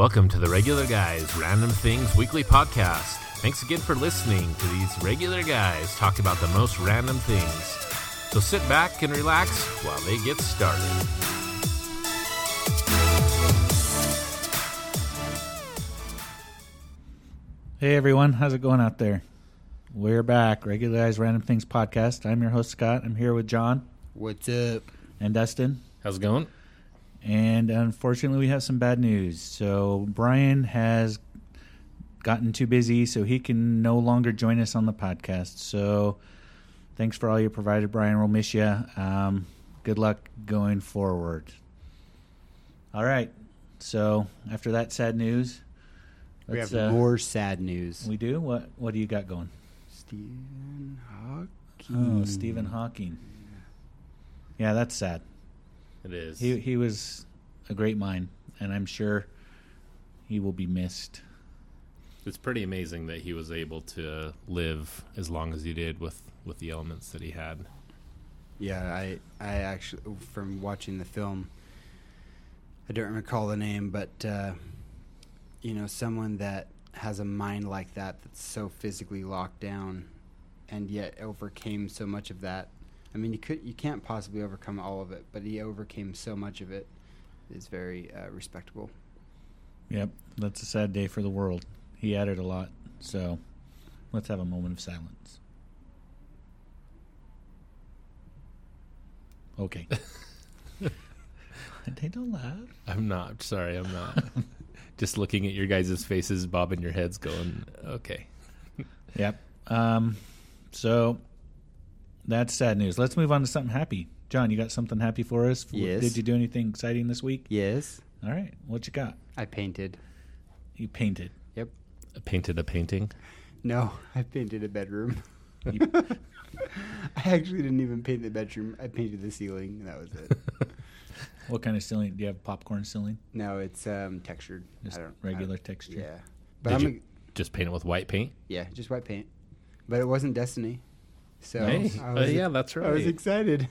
Welcome to the Regular Guys Random Things Weekly Podcast. Thanks again for listening to these regular guys talk about the most random things. So sit back and relax while they get started. Hey everyone, how's it going out there? We're back, Regular Guys Random Things Podcast. I'm your host Scott. I'm here with John. What's up? And Dustin. How's it going? And unfortunately, we have some bad news. So Brian has gotten too busy, so he can no longer join us on the podcast. So thanks for all you provided, Brian. We'll miss you. Good luck going forward. All right. So after that sad news, we have more sad news. We do? What do you got going? Stephen Hawking. Oh, Stephen Hawking. Yeah, that's sad. It is. He was a great mind, and I'm sure he will be missed. It's pretty amazing that he was able to live as long as he did with the elements that he had. Yeah, I actually, from watching the film, I don't recall the name, but, someone that has a mind like that that's so physically locked down and yet overcame so much of that. I mean, you can't possibly overcome all of it, but he overcame so much of it. Is very respectable. Yep, that's a sad day for the world. He added a lot, so let's have a moment of silence. Okay. They don't laugh. I'm not. Sorry, I'm not. Just looking at your guys' faces, bobbing your heads, going, okay. Yep. So that's sad news. Let's move on to something happy. John, you got something happy for us? Yes. Did you do anything exciting this week? Yes. All right. What you got? I painted. You painted. Yep. Painted a painting? No, I painted a bedroom. I actually didn't even paint the bedroom. I painted the ceiling, and that was it. What kind of ceiling? Do you have popcorn ceiling? No, it's textured. Just regular texture? Yeah. But Did you just paint it with white paint? Yeah, just white paint. But it wasn't Destiny. So hey. Yeah, that's right. I was excited.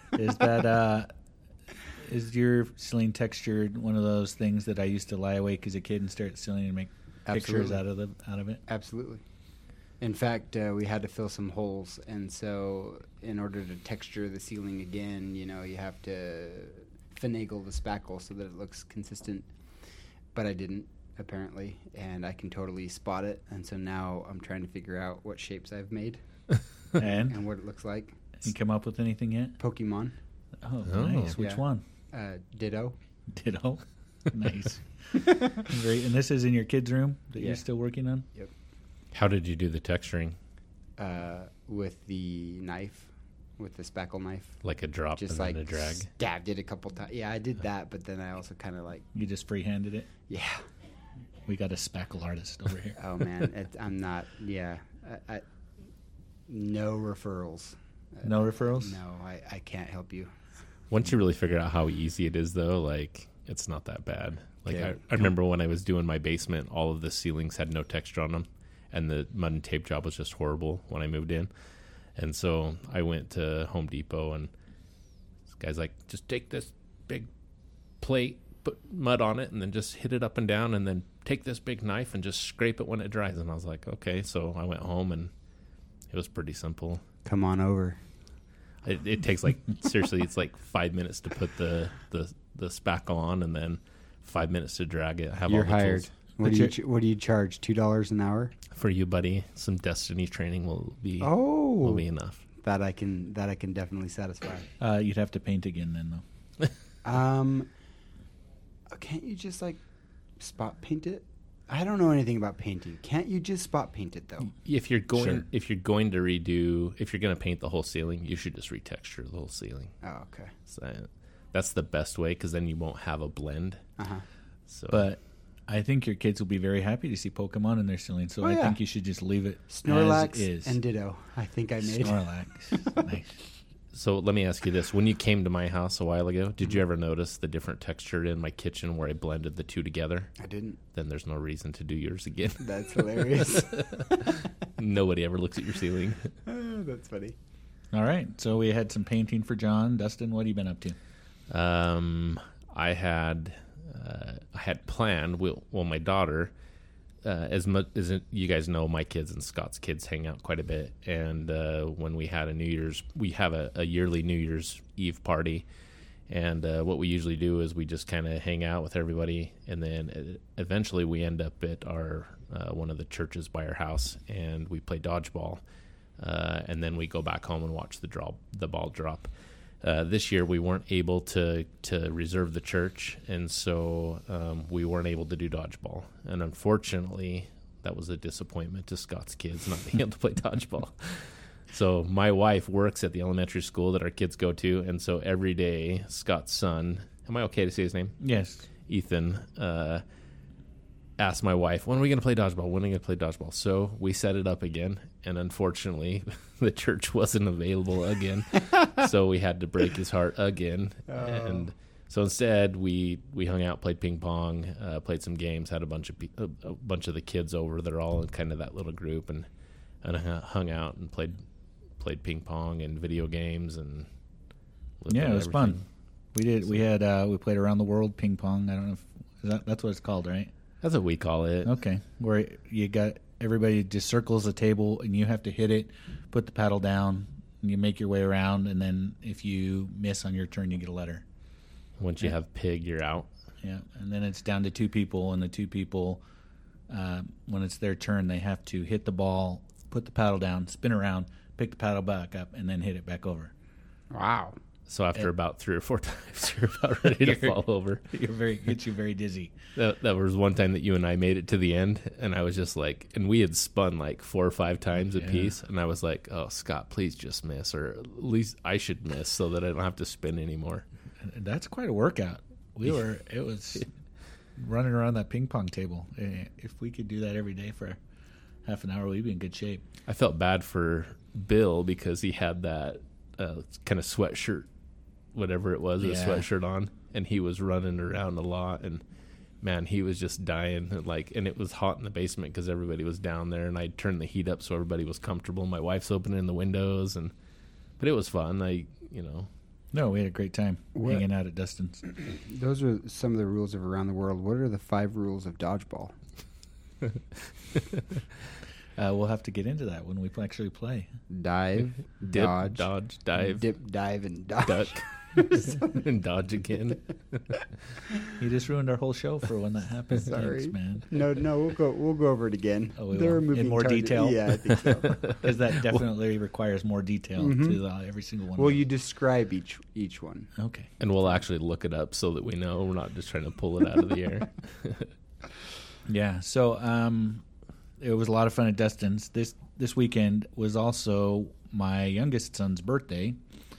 Is your ceiling textured one of those things that I used to lie awake as a kid and stare at the ceiling and make pictures out of it? Absolutely. In fact, we had to fill some holes, and so in order to texture the ceiling again, you have to finagle the spackle so that it looks consistent. But I didn't, apparently, and I can totally spot it, and so now I'm trying to figure out what shapes I've made and what it looks like. You come up with anything yet? Pokemon. Oh, nice. Which one? Ditto. Ditto. Nice. Great. And this is in your kids' room that you're still working on? Yep. How did you do the texturing? With the knife, with the spackle knife. Like a drop just and like then a drag? Stabbed it a couple times. Yeah, I did that, but then I also kind of like... You just freehanded it? Yeah. We got a spackle artist over here. Oh, man. I'm not... Yeah. No referrals. No referrals? No, I can't help you. Once you really figure out how easy it is, though, like, it's not that bad. Like, Okay. I remember when I was doing my basement, all of the ceilings had no texture on them, and the mud and tape job was just horrible when I moved in. And so I went to Home Depot, and this guy's like, just take this big plate, put mud on it, and then just hit it up and down, and then take this big knife and just scrape it when it dries. And I was like, okay. So I went home, and it was pretty simple. Come on over. It takes like seriously, it's like 5 minutes to put the spackle on, and then 5 minutes to drag it. You're hired. What do you charge? $2 an hour for you, buddy? Some Destiny training will be enough. That I can definitely satisfy. You'd have to paint again then, though. Can't you just like spot paint it? I don't know anything about painting. Can't you just spot paint it though? If you're going to paint the whole ceiling, you should just retexture the whole ceiling. Oh, okay. So that's the best way, because then you won't have a blend. So, but I think your kids will be very happy to see Pokemon in their ceiling. So I think you should just leave it Snorlax as is. and Ditto. I think I made Snorlax. Nice. So let me ask you this. When you came to my house a while ago, did you ever notice the different texture in my kitchen where I blended the two together? I didn't. Then there's no reason to do yours again. That's hilarious. Nobody ever looks at your ceiling. That's funny. All right. So we had some painting for John. Dustin, what have you been up to? I had I had planned. Well, my daughter, as much as you guys know, my kids and Scott's kids hang out quite a bit. And when we had we have a yearly New Year's Eve party. And what we usually do is we just kind of hang out with everybody, and then eventually we end up at our one of the churches by our house, and we play dodgeball, and then we go back home and watch the ball drop. This year we weren't able to reserve the church, and so we weren't able to do dodgeball. And unfortunately, that was a disappointment to Scott's kids not being able to play dodgeball. So my wife works at the elementary school that our kids go to, and so every day Scott's son, am I okay to say his name? Yes. Ethan, asked my wife, when are we going to play dodgeball? When are we going to play dodgeball? So we set it up again, and unfortunately the church wasn't available again. So we had to break his heart again. Oh. And so instead we hung out, played ping pong, played some games, had a bunch of the kids over. They're all in kind of that little group, and hung out and played ping pong and video games, and it was fun. We played around the world ping pong. I don't know if that's what it's called, right? That's what we call it. Okay, where you got everybody just circles the table and you have to hit it, put the paddle down, and you make your way around, and then if you miss on your turn, you get a letter. Once you have pig, you're out. Yeah, and then it's down to two people, and the two people, when it's their turn, they have to hit the ball, put the paddle down, spin around, pick the paddle back up, and then hit it back over. Wow. So after about 3 or 4 times, you're about ready to fall over. Gets you very dizzy. That was one time that you and I made it to the end, and I was just like, and we had spun like 4 or 5 times a piece, and I was like, oh, Scott, please just miss, or at least I should miss so that I don't have to spin anymore. That's quite a workout. It was running around that ping pong table. If we could do that every day for half an hour, we'd be in good shape. I felt bad for Bill because he had that kind of sweatshirt, whatever it was, a sweatshirt on, and he was running around a lot, and man, he was just dying. And it was hot in the basement because everybody was down there, and I turned the heat up so everybody was comfortable. My wife's opening the windows, but it was fun. No, we had a great time hanging out at Dustin's. Those are some of the rules of Around the World. What are the 5 rules of dodgeball? We'll have to get into that when we actually play. Dive, dip, dodge, dive. Dip, dive, and dodge. Duck. And dodge again. You just ruined our whole show for when that happens. Sorry, thanks, man. No, we'll go over it again. Oh, in more detail. Yeah, I think so. Because that definitely requires more detail to every single one. Well, you describe each one. Okay. And we'll actually look it up so that we know we're not just trying to pull it out of the air. Yeah. So it was a lot of fun at Dustin's. This weekend was also my youngest son's birthday.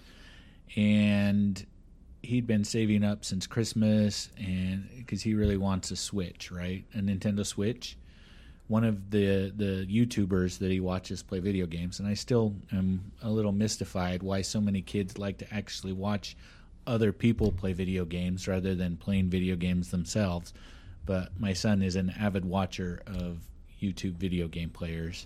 And he'd been saving up since Christmas, and because he really wants a Switch, right? A Nintendo Switch. One of the YouTubers that he watches play video games, and I still am a little mystified why so many kids like to actually watch other people play video games rather than playing video games themselves. But my son is an avid watcher of YouTube video game players.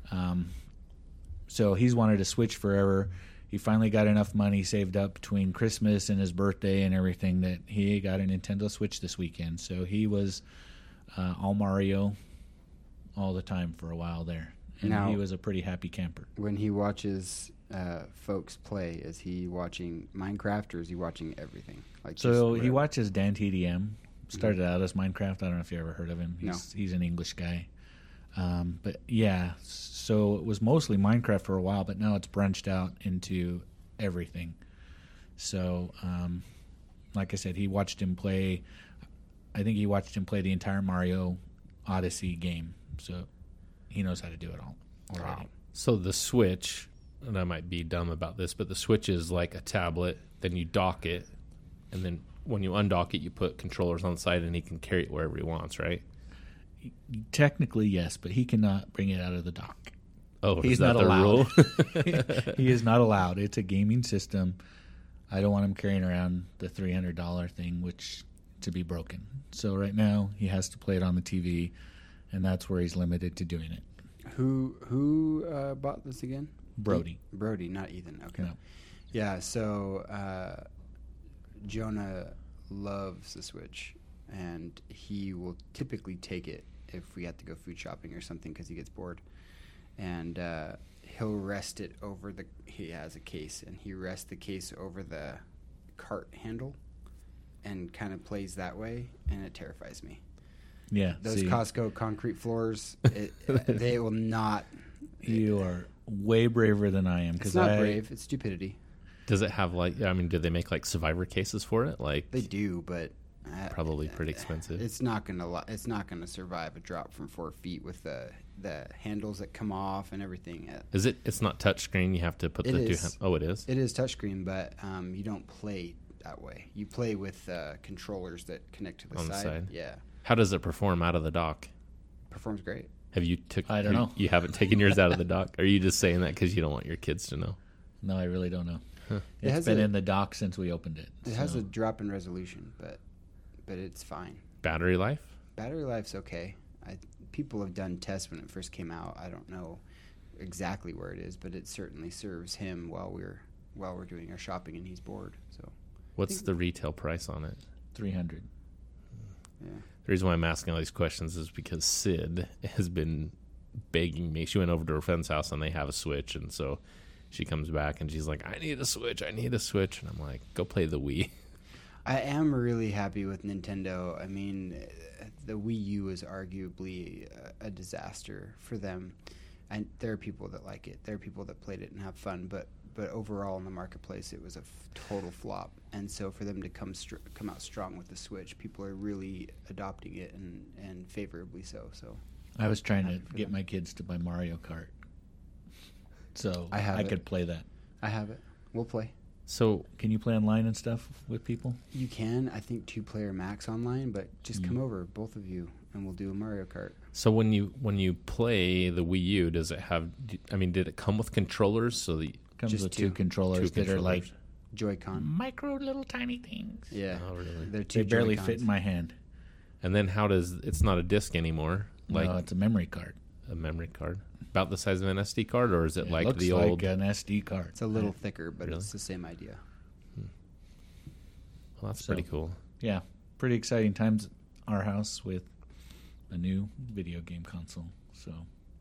So he's wanted a Switch forever. He finally got enough money saved up between Christmas and his birthday and everything that he got a Nintendo Switch this weekend. So he was all Mario all the time for a while there. And now, he was a pretty happy camper. When he watches folks play, is he watching Minecraft or is he watching everything? So he watches Dan TDM. Started out as Minecraft. I don't know if you ever heard of him. He's an English guy. But yeah, so it was mostly Minecraft for a while, but now it's branched out into everything. So, like I said, he watched him play. I think he watched him play the entire Mario Odyssey game. So he knows how to do it all already. Wow. So the Switch, and I might be dumb about this, but the Switch is like a tablet. Then you dock it, and then when you undock it, you put controllers on the side, and he can carry it wherever he wants, right? Technically, yes, but he cannot bring it out of the dock. Oh, he's not allowed. Rule? He is not allowed. It's a gaming system. I don't want him carrying around the $300 thing, which to be broken. So right now, he has to play it on the TV, and that's where he's limited to doing it. Who bought this again? Brody. Brody, not Ethan. Okay. No. Yeah. So Jonah loves the Switch. and he will typically take it if we have to go food shopping or something because he gets bored. And he'll rest it over he has a case, and he rests the case over the cart handle and kind of plays that way, and it terrifies me. Yeah. Those Costco concrete floors, they will not. You are way braver than I am. It's not brave. It's stupidity. Does it have do they make like Survivor cases for it? Like They do, but probably pretty expensive. It's not gonna survive a drop from 4 feet with the handles that come off and everything. Is it? It's not touchscreen. You have to put It the is. Oh, it is. It is touchscreen, but you don't play that way. You play with controllers that connect to the On the side? Yeah, How does it perform out of the dock? performs great. Have you I don't know. You haven't taken yours out of the dock? Or are you just saying that because you don't want your kids to know? No, I really don't know. Huh. It's been in the dock since we opened it. It has a drop in resolution, but it's fine. Battery life? Battery life's okay. People have done tests when it first came out. I don't know exactly where it is, but it certainly serves him while we're doing our shopping and he's bored. So What's the retail price on it? $300. yeah. The reason why I'm asking all these questions is because Sid has been begging me. She went over to her friend's house and they have a Switch, and so she comes back and she's like, I need a Switch. And I'm like, go play the Wii. I am really happy with Nintendo. I mean, the Wii U is arguably a disaster for them. And there are people that like it. There are people that played it and have fun. But overall in the marketplace, it was a total flop. And so for them to come out strong with the Switch, people are really adopting it and favorably so. So I was trying to get my kids to buy Mario Kart, so I could play that. I have it. We'll play. So Can you play online and stuff with people? You can, I think, 2-player max online, but just come over, both of you, and we'll do a Mario Kart. So when you play the Wii U, does it have? Did it come with controllers? So the Comes Just with two. two controllers that are like Joy-Con. micro little tiny things. Yeah. Oh, really? They're two They barely Joy-Cons. fit in my hand. And then how does? It's not a disc anymore. Like No, it's a memory card. a memory card, about the size of an SD card, or is it like looks the like old? an SD card. It's a little thicker, but Really? it's the same idea. Well, that's So- pretty cool. Yeah, pretty exciting times at our house with a new video game console. So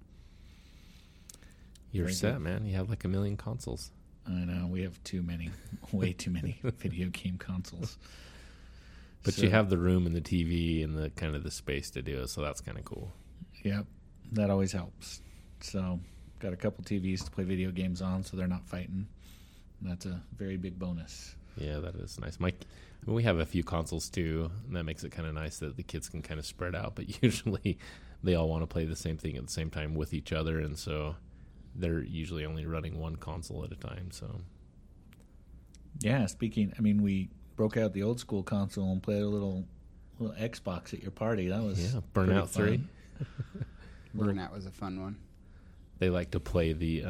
You're Very set, good. man. You have like 1 million consoles. I know we have too many, way too many video game consoles. But So- you have the room and the TV and the kind of the space to do it, so that's kind of cool. Yep, that always helps. So, got a couple TVs to play video games on, so they're not fighting. That's a very big bonus. Yeah, that is nice. We have a few consoles too, and that makes it kind of nice that the kids can kind of spread out. But usually, they all want to play the same thing at the same time with each other, and so they're usually only running one console at a time. So Yeah, we broke out the old school console and played a little Xbox at your party. That was yeah, pretty Burnout 3. fun. Burnout was a fun one. They like to play the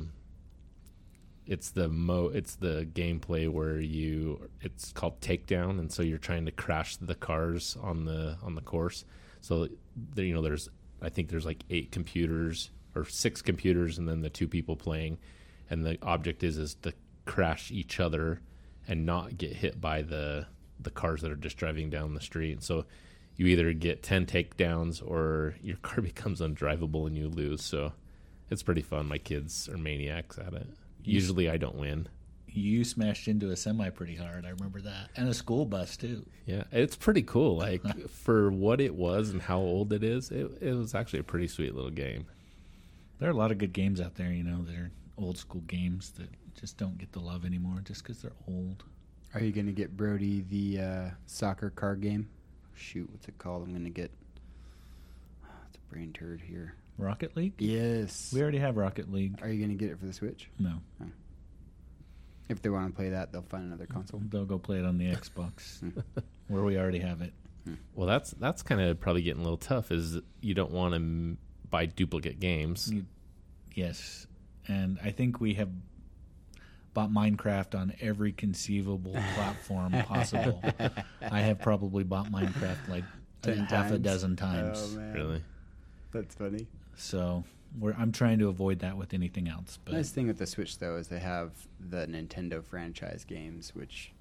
it's the gameplay where it's called takedown, and so you're trying to crash the cars on the course. So there, there's I think there's like 8 computers or 6 computers, and then the 2 people playing, and the object is to crash each other and not get hit by the cars that are just driving down the street. So you either get 10 takedowns or your car becomes undrivable and you lose. So it's pretty fun. My kids are maniacs at it. Usually I don't win. You smashed into a semi pretty hard. I remember that, and a school bus too. Yeah, it's pretty cool. Like for what it was and how old it is, it was actually a pretty sweet little game. There are a lot of good games out there, they're old school games that just don't get the love anymore just because they're old. Are you going to get Brody the soccer card game? Shoot, what's it called? I'm going to get... it's a brain turd here. Rocket League? Yes. We already have Rocket League. Are you going to get it for the Switch? No. If they want to play that, they'll find another console. They'll go play it on the Xbox, where we already have it. Well, that's kind of probably getting a little tough. Is you don't want to buy duplicate games. Yes, and I think we have bought Minecraft on every conceivable platform possible. I have probably bought Minecraft like 10 half a times. dozen times. Oh, man. Really? That's funny. So I'm trying to avoid that with anything else. But Nice thing with the Switch, though, is they have the Nintendo franchise games, which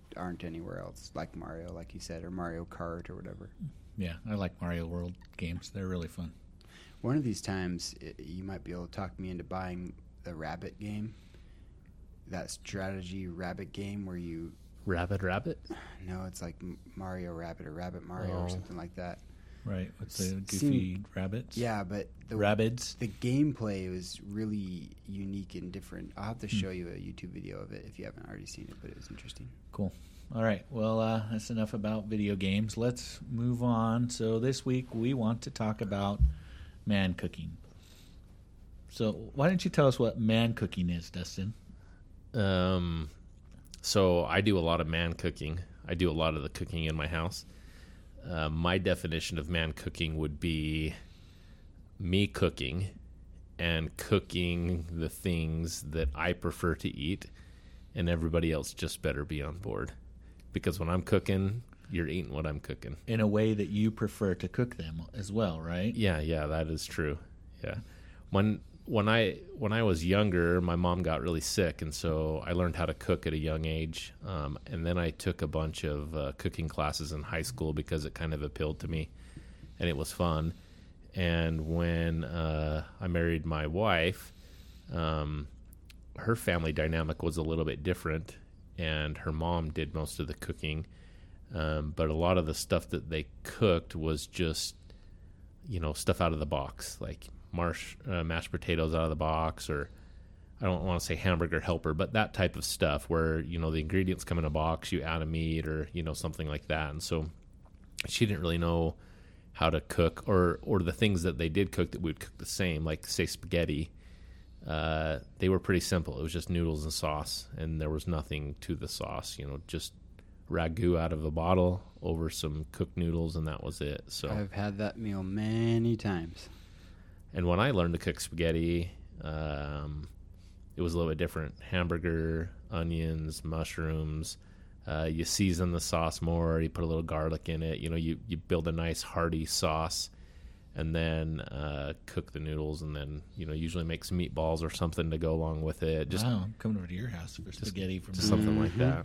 aren't anywhere else, like Mario, like you said, or Mario Kart or whatever. Yeah, I like Mario World games. They're really fun. One of these times, you might be able to talk me into buying the Rabbit game, that strategy Rabbit game where you... Rabbit? No, it's like Mario Rabbit or Rabbit Mario or something like that. Right, with the goofy rabbits. Yeah, but Rabbids. The gameplay was really unique and different. I'll have to show you a YouTube video of it if you haven't already seen it, but it was interesting. Cool. All right. Well, that's enough about video games. Let's move on. So this week we want to talk about man cooking. So why don't you tell us what man cooking is, Dustin? So I do a lot of man cooking. I do a lot of the cooking in my house. My definition of man cooking would be me cooking and cooking the things that I prefer to eat, and everybody else just better be on board. Because when I'm cooking, you're eating what I'm cooking. In a way that you prefer to cook them as well, right? Yeah, that is true. Yeah. When I was younger, my mom got really sick, and so I learned how to cook at a young age. And then I took a bunch of cooking classes in high school because it kind of appealed to me, and it was fun. And when I married my wife, her family dynamic was a little bit different, and her mom did most of the cooking. But a lot of the stuff that they cooked was just, stuff out of the box, like mashed potatoes out of the box, or I don't want to say hamburger helper, but that type of stuff where, the ingredients come in a box, you add a meat or, something like that. And so she didn't really know how to cook or the things that they did cook that we would cook the same, like say spaghetti. They were pretty simple. It was just noodles and sauce, and there was nothing to the sauce, just ragu out of a bottle over some cooked noodles, and that was it. So I've had that meal many times. And when I learned to cook spaghetti, it was a little bit different. Hamburger, onions, mushrooms. You season the sauce more. You put a little garlic in it. You build a nice hearty sauce, and then cook the noodles, and then usually make some meatballs or something to go along with it. Wow, I'm coming over to your house for spaghetti from something like that.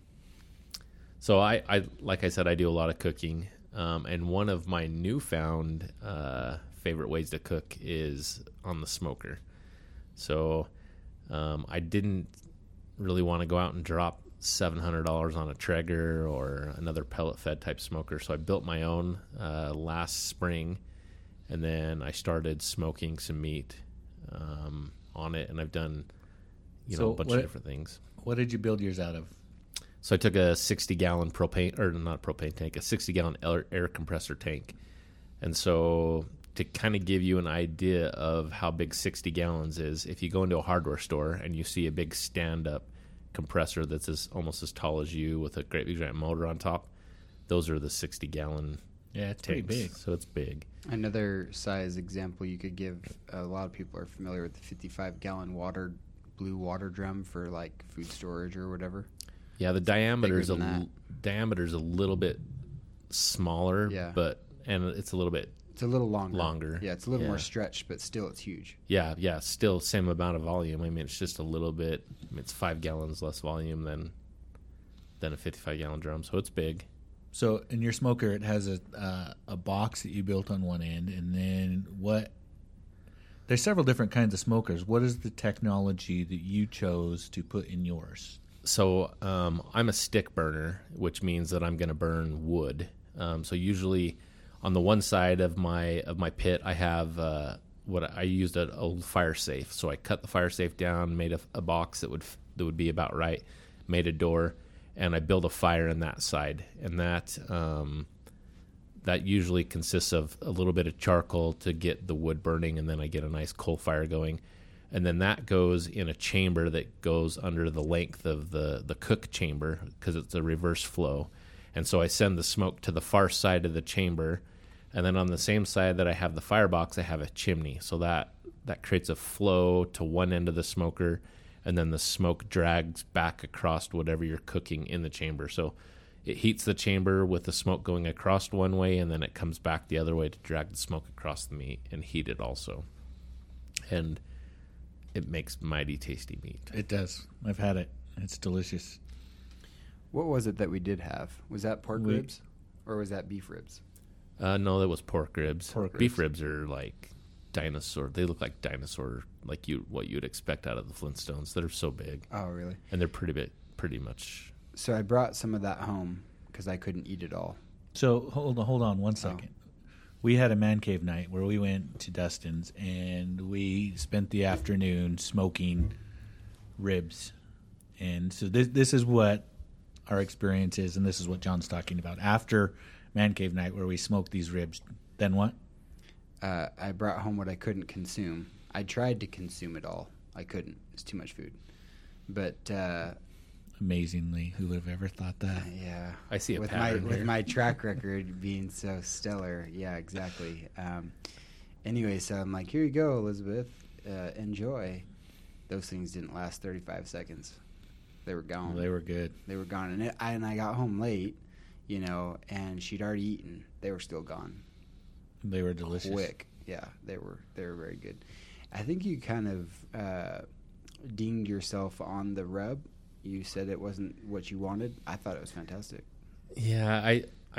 So I like I said, I do a lot of cooking, and one of my newfound favorite ways to cook is on the smoker. So I didn't really want to go out and drop $700 on a Traeger or another pellet fed type smoker, so I built my own last spring, and then I started smoking some meat on it, and I've done a bunch of different things. What did you build yours out of? So I took a 60-gallon propane, or not propane tank, a 60-gallon air compressor tank. And so to kind of give you an idea of how big 60 gallons is, if you go into a hardware store and you see a big stand-up compressor that's almost as tall as you with a great big giant motor on top, those are the 60-gallon Yeah, it's tanks. pretty big. So it's big. Another size example you could give, a lot of people are familiar with the 55-gallon blue water drum for like food storage or whatever. Yeah, the diameter's bigger a little bit smaller, Yeah. and it's a little bit It's a little longer. Longer. Yeah, it's a little Yeah. more stretched, but still it's huge. Yeah, still same amount of volume. I mean, it's just a little bit. It's 5 gallons less volume than a 55-gallon drum, so it's big. So in your smoker, it has a box that you built on one end, and then what? There's several different kinds of smokers. What is the technology that you chose to put in yours? So I'm a stick burner, which means that I'm going to burn wood. So usually on the one side of my pit, I have what I used an old fire safe. So I cut the fire safe down, made a box that would be about right, made a door, and I built a fire in that side. And that usually consists of a little bit of charcoal to get the wood burning, and then I get a nice coal fire going. And then that goes in a chamber that goes under the length of the cook chamber because it's a reverse flow. And so I send the smoke to the far side of the chamber. And then on the same side that I have the firebox, I have a chimney. So that creates a flow to one end of the smoker, and then the smoke drags back across whatever you're cooking in the chamber. So it heats the chamber with the smoke going across one way, and then it comes back the other way to drag the smoke across the meat and heat it also. And it makes mighty tasty meat. It does. I've had it. It's delicious. What was it that we did have? Was that pork ribs or was that beef ribs? No, that was pork ribs. Pork Beef ribs are like dinosaur. They look like dinosaur, like what you'd expect out of the Flintstones. They're so big. Oh, really? And they're pretty much. So I brought some of that home because I couldn't eat it all. So hold on 1 second. We had a man cave night where we went to Dustin's and we spent the afternoon smoking ribs. And so this is what our experience is, and this is what John's talking about. After man cave night where we smoked these ribs, then what? I brought home what I couldn't consume. I tried to consume it all. I couldn't. It's too much food. But amazingly, who would have ever thought that? Yeah, I see a with pattern with here. my track record being so stellar. Yeah, exactly. Anyway, so I'm like, here you go, Elizabeth. Enjoy. Those things didn't last 35 seconds. They were gone. They were good. They were gone, and I got home late, and she'd already eaten. They were still gone. They were delicious. Quick, yeah, they were very good. I think you kind of dinged yourself on the rub. You said it wasn't what you wanted. I thought it was fantastic. Yeah,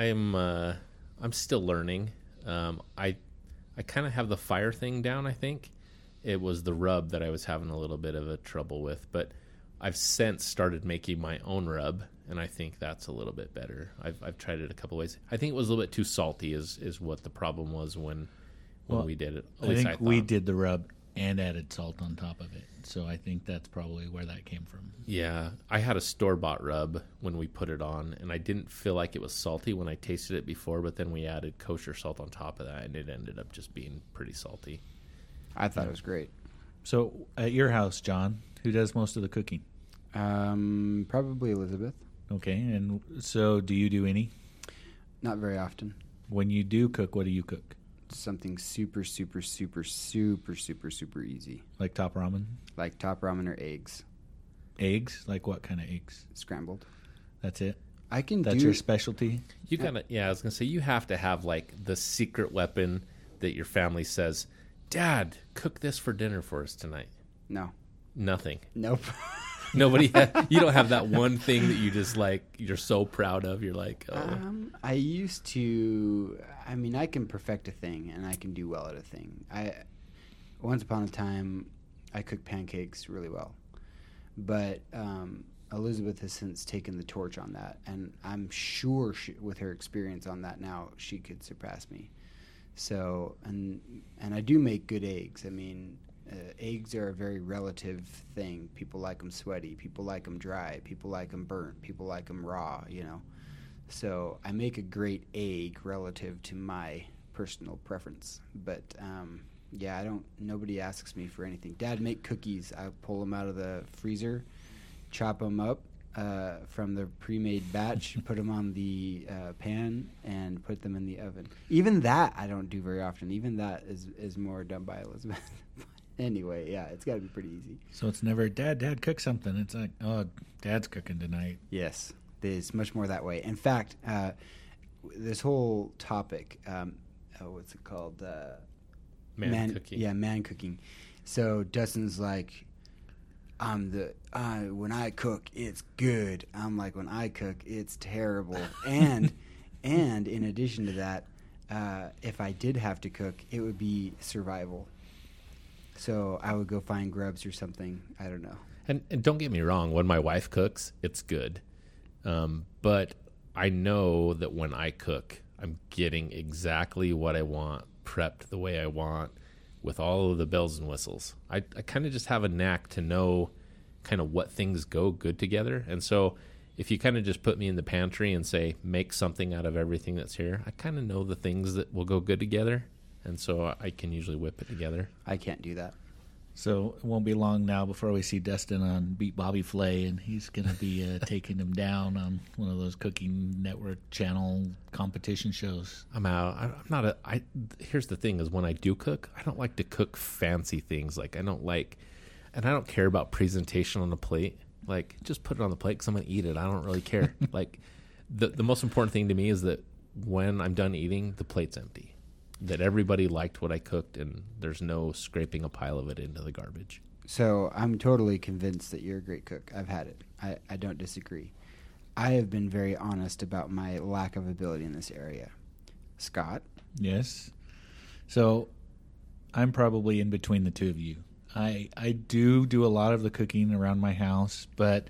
I'm still learning. I kind of have the fire thing down. I think it was the rub that I was having a little bit of a trouble with, but I've since started making my own rub, and I think that's a little bit better. I've tried it a couple ways. I think it was a little bit too salty is what the problem was when we did it. At I least think we did the rub and added salt on top of it. So I think that's probably where that came from. Yeah, I had a store-bought rub when we put it on, and I didn't feel like it was salty when I tasted it before, but then we added kosher salt on top of that, and it ended up just being pretty salty. I thought it was great. So at your house, John, who does most of the cooking? Probably Elizabeth. Okay, and so do you do any? Not very often. When you do cook, what do you cook? Something super, super, super, super, super, super easy. Like top ramen? Like top ramen or eggs. Eggs? Like what kind of eggs? Scrambled. That's it? I can That's do... your specialty? You kind of, I was going to say, you have to have like the secret weapon that your family says, Dad, cook this for dinner for us tonight. No. Nothing. Nope. Nobody, you don't have that one thing that you just like, you're so proud of. You're like, oh. I used to, I can perfect a thing and I can do well at a thing. Once upon a time, I cooked pancakes really well. But Elizabeth has since taken the torch on that. And I'm sure with her experience on that now, she could surpass me. So, and I do make good eggs. Eggs are a very relative thing. People like them sweaty. People like them dry. People like them burnt. People like them raw, So I make a great egg relative to my personal preference. But, nobody asks me for anything. Dad, make cookies. I pull them out of the freezer, chop them up from the pre-made batch, put them on the pan, and put them in the oven. Even that I don't do very often. Even that is more done by Elizabeth. Anyway, yeah, it's got to be pretty easy. So it's never, Dad, cook something. It's like, oh, Dad's cooking tonight. Yes, it's much more that way. In fact, this whole topic, what's it called? Man cooking. Yeah, man cooking. So Dustin's like, when I cook, it's good. I'm like, when I cook, it's terrible. And in addition to that, if I did have to cook, it would be survival. So I would go find grubs or something. I don't know. And don't get me wrong, when my wife cooks, it's good. But I know that when I cook, I'm getting exactly what I want, prepped the way I want, with all of the bells and whistles. I kind of just have a knack to know kind of what things go good together. And so if you kind of just put me in the pantry and say, make something out of everything that's here, I kind of know the things that will go good together. And so I can usually whip it together. I can't do that. So it won't be long now before we see Dustin on Beat Bobby Flay, and he's going to be taking him down on one of those Cooking Network channel competition shows. I'm out. Here's the thing is when I do cook, I don't like to cook fancy things. Like I don't care about presentation on the plate. Like just put it on the plate because I'm going to eat it. I don't really care. Like the most important thing to me is that when I'm done eating, the plate's empty. That everybody liked what I cooked, and there's no scraping a pile of it into the garbage. So I'm totally convinced that you're a great cook. I've had it. I don't disagree. I have been very honest about my lack of ability in this area. Scott? Yes. So I'm probably in between the two of you. I do a lot of the cooking around my house, but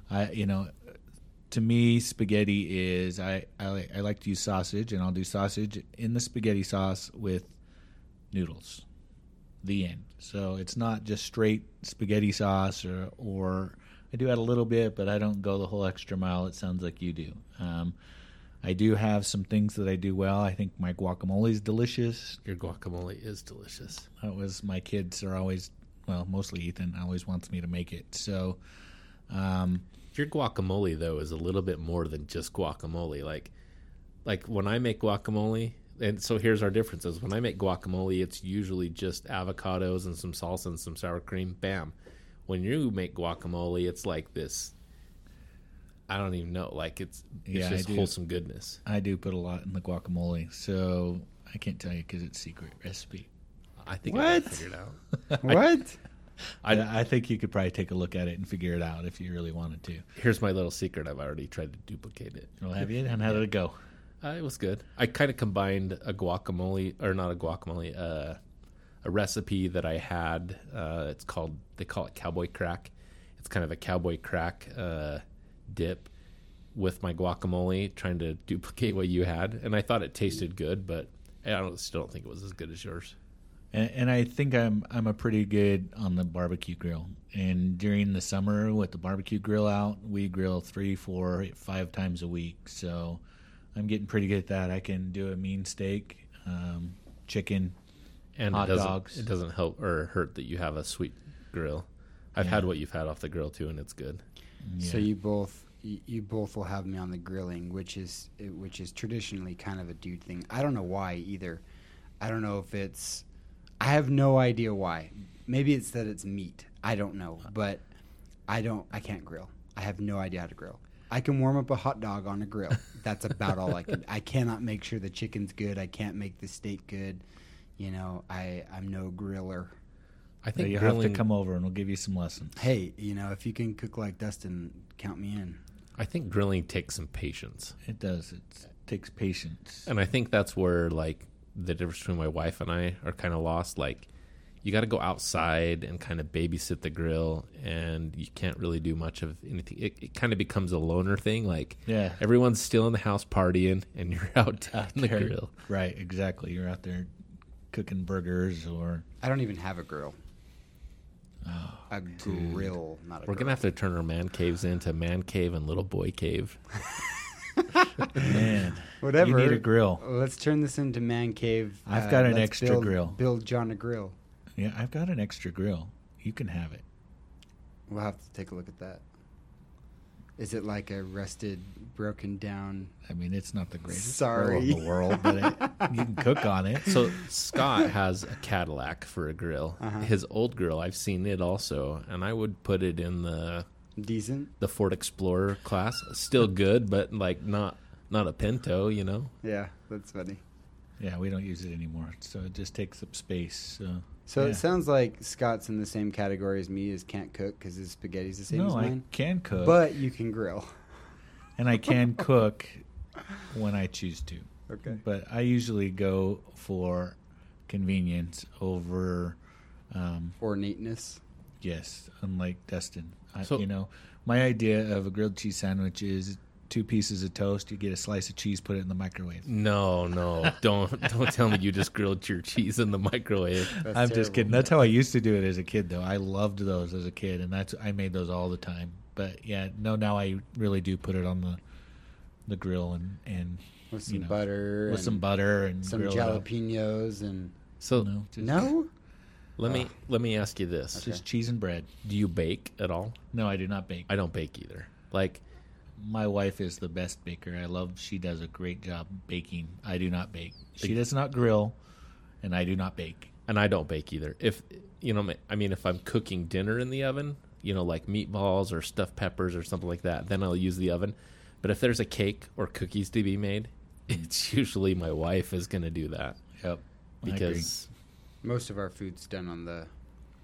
to me, spaghetti is I like to use sausage, and I'll do sausage in the spaghetti sauce with noodles. The end. So it's not just straight spaghetti sauce, or I do add a little bit, but I don't go the whole extra mile. It sounds like you do. I do have some things that I do well. I think my guacamole is delicious. Your guacamole is delicious. That was my kids are always, well, mostly Ethan always wants me to make it. So, your guacamole though is a little bit more than just guacamole. Like when I make guacamole, and so here's our differences. When I make guacamole, it's usually just avocados and some salsa and some sour cream. Bam. When you make guacamole, it's like this. I don't even know. Like it's just wholesome goodness. I do put a lot in the guacamole, so I can't tell you because it's secret recipe. I think I can figure it out. What? I think you could probably take a look at it and figure it out if you really wanted to. Here's my little secret. I've already tried to duplicate it. Well, have you? And how did it go? It was good. I kind of combined a guacamole, or not a guacamole, a recipe that I had. They call it cowboy crack. It's kind of a cowboy crack dip with my guacamole, trying to duplicate what you had. And I thought it tasted good, but I still don't think it was as good as yours. And I think I'm a pretty good on the barbecue grill. And during the summer with the barbecue grill out, we grill 3, 4, 5 times a week. So I'm getting pretty good at that. I can do a mean steak, chicken, and hot dogs. It doesn't help or hurt that you have a sweet grill. I've had what you've had off the grill too, and it's good. Yeah. So you both will have me on the grilling, which is traditionally kind of a dude thing. I don't know why either. I don't know if it's. I have no idea why. Maybe it's that it's meat. I don't know, but I can't grill. I have no idea how to grill. I can warm up a hot dog on a grill. That's about all I can. I cannot make sure the chicken's good. I can't make the steak good. I'm no griller. I think you have to come over and we'll give you some lessons. Hey, if you can cook like Dustin, count me in. I think grilling takes some patience. It does. It takes patience. And I think that's where, like, the difference between my wife and I are kind of lost. Like, you got to go outside and kind of babysit the grill, and you can't really do much of anything. It kind of becomes a loner thing. Like, everyone's still in the house partying, and you're out on the grill. Right, exactly. You're out there cooking burgers or... I don't even have a grill. A grill, not a grill. We're going to have to turn our man caves into man cave and little boy cave. Man, whatever. You need a grill. Let's turn this into man cave. I've got an extra grill. Build John a grill. Yeah, I've got an extra grill. You can have it. We'll have to take a look at that. Is it like a rusted, broken down? I mean, it's not the greatest grill in the world, but you can cook on it. So Scott has a Cadillac for a grill. Uh-huh. His old grill, I've seen it also, and I would put it in the Ford Explorer class. Still good, but like not a Pinto, Yeah, that's funny. Yeah, we don't use it anymore, so it just takes up space. So it sounds like Scott's in the same category as me, as can't cook because his spaghetti's the same as mine. No, I can cook. But you can grill. And I can cook when I choose to. Okay. But I usually go for convenience over... ornateness? Yes, unlike Dustin. My idea of a grilled cheese sandwich is 2 pieces of toast, you get a slice of cheese, put it in the microwave. No, don't tell me you just grilled your cheese in the microwave. I'm just kidding. That's how I used to do it as a kid, though. I loved those as a kid, and I made those all the time. But now I really do put it on the grill and with some butter, some butter and some jalapenos and no. Let me ask you this: just cheese and bread. Do you bake at all? No, I do not bake. I don't bake either. Like. My wife is the best baker. She does a great job baking. I do not bake. She does not grill, and I do not bake. And I don't bake either. If I'm cooking dinner in the oven, like meatballs or stuffed peppers or something like that, then I'll use the oven. But if there's a cake or cookies to be made, it's usually my wife is going to do that. Yep. Because most of our food's done on the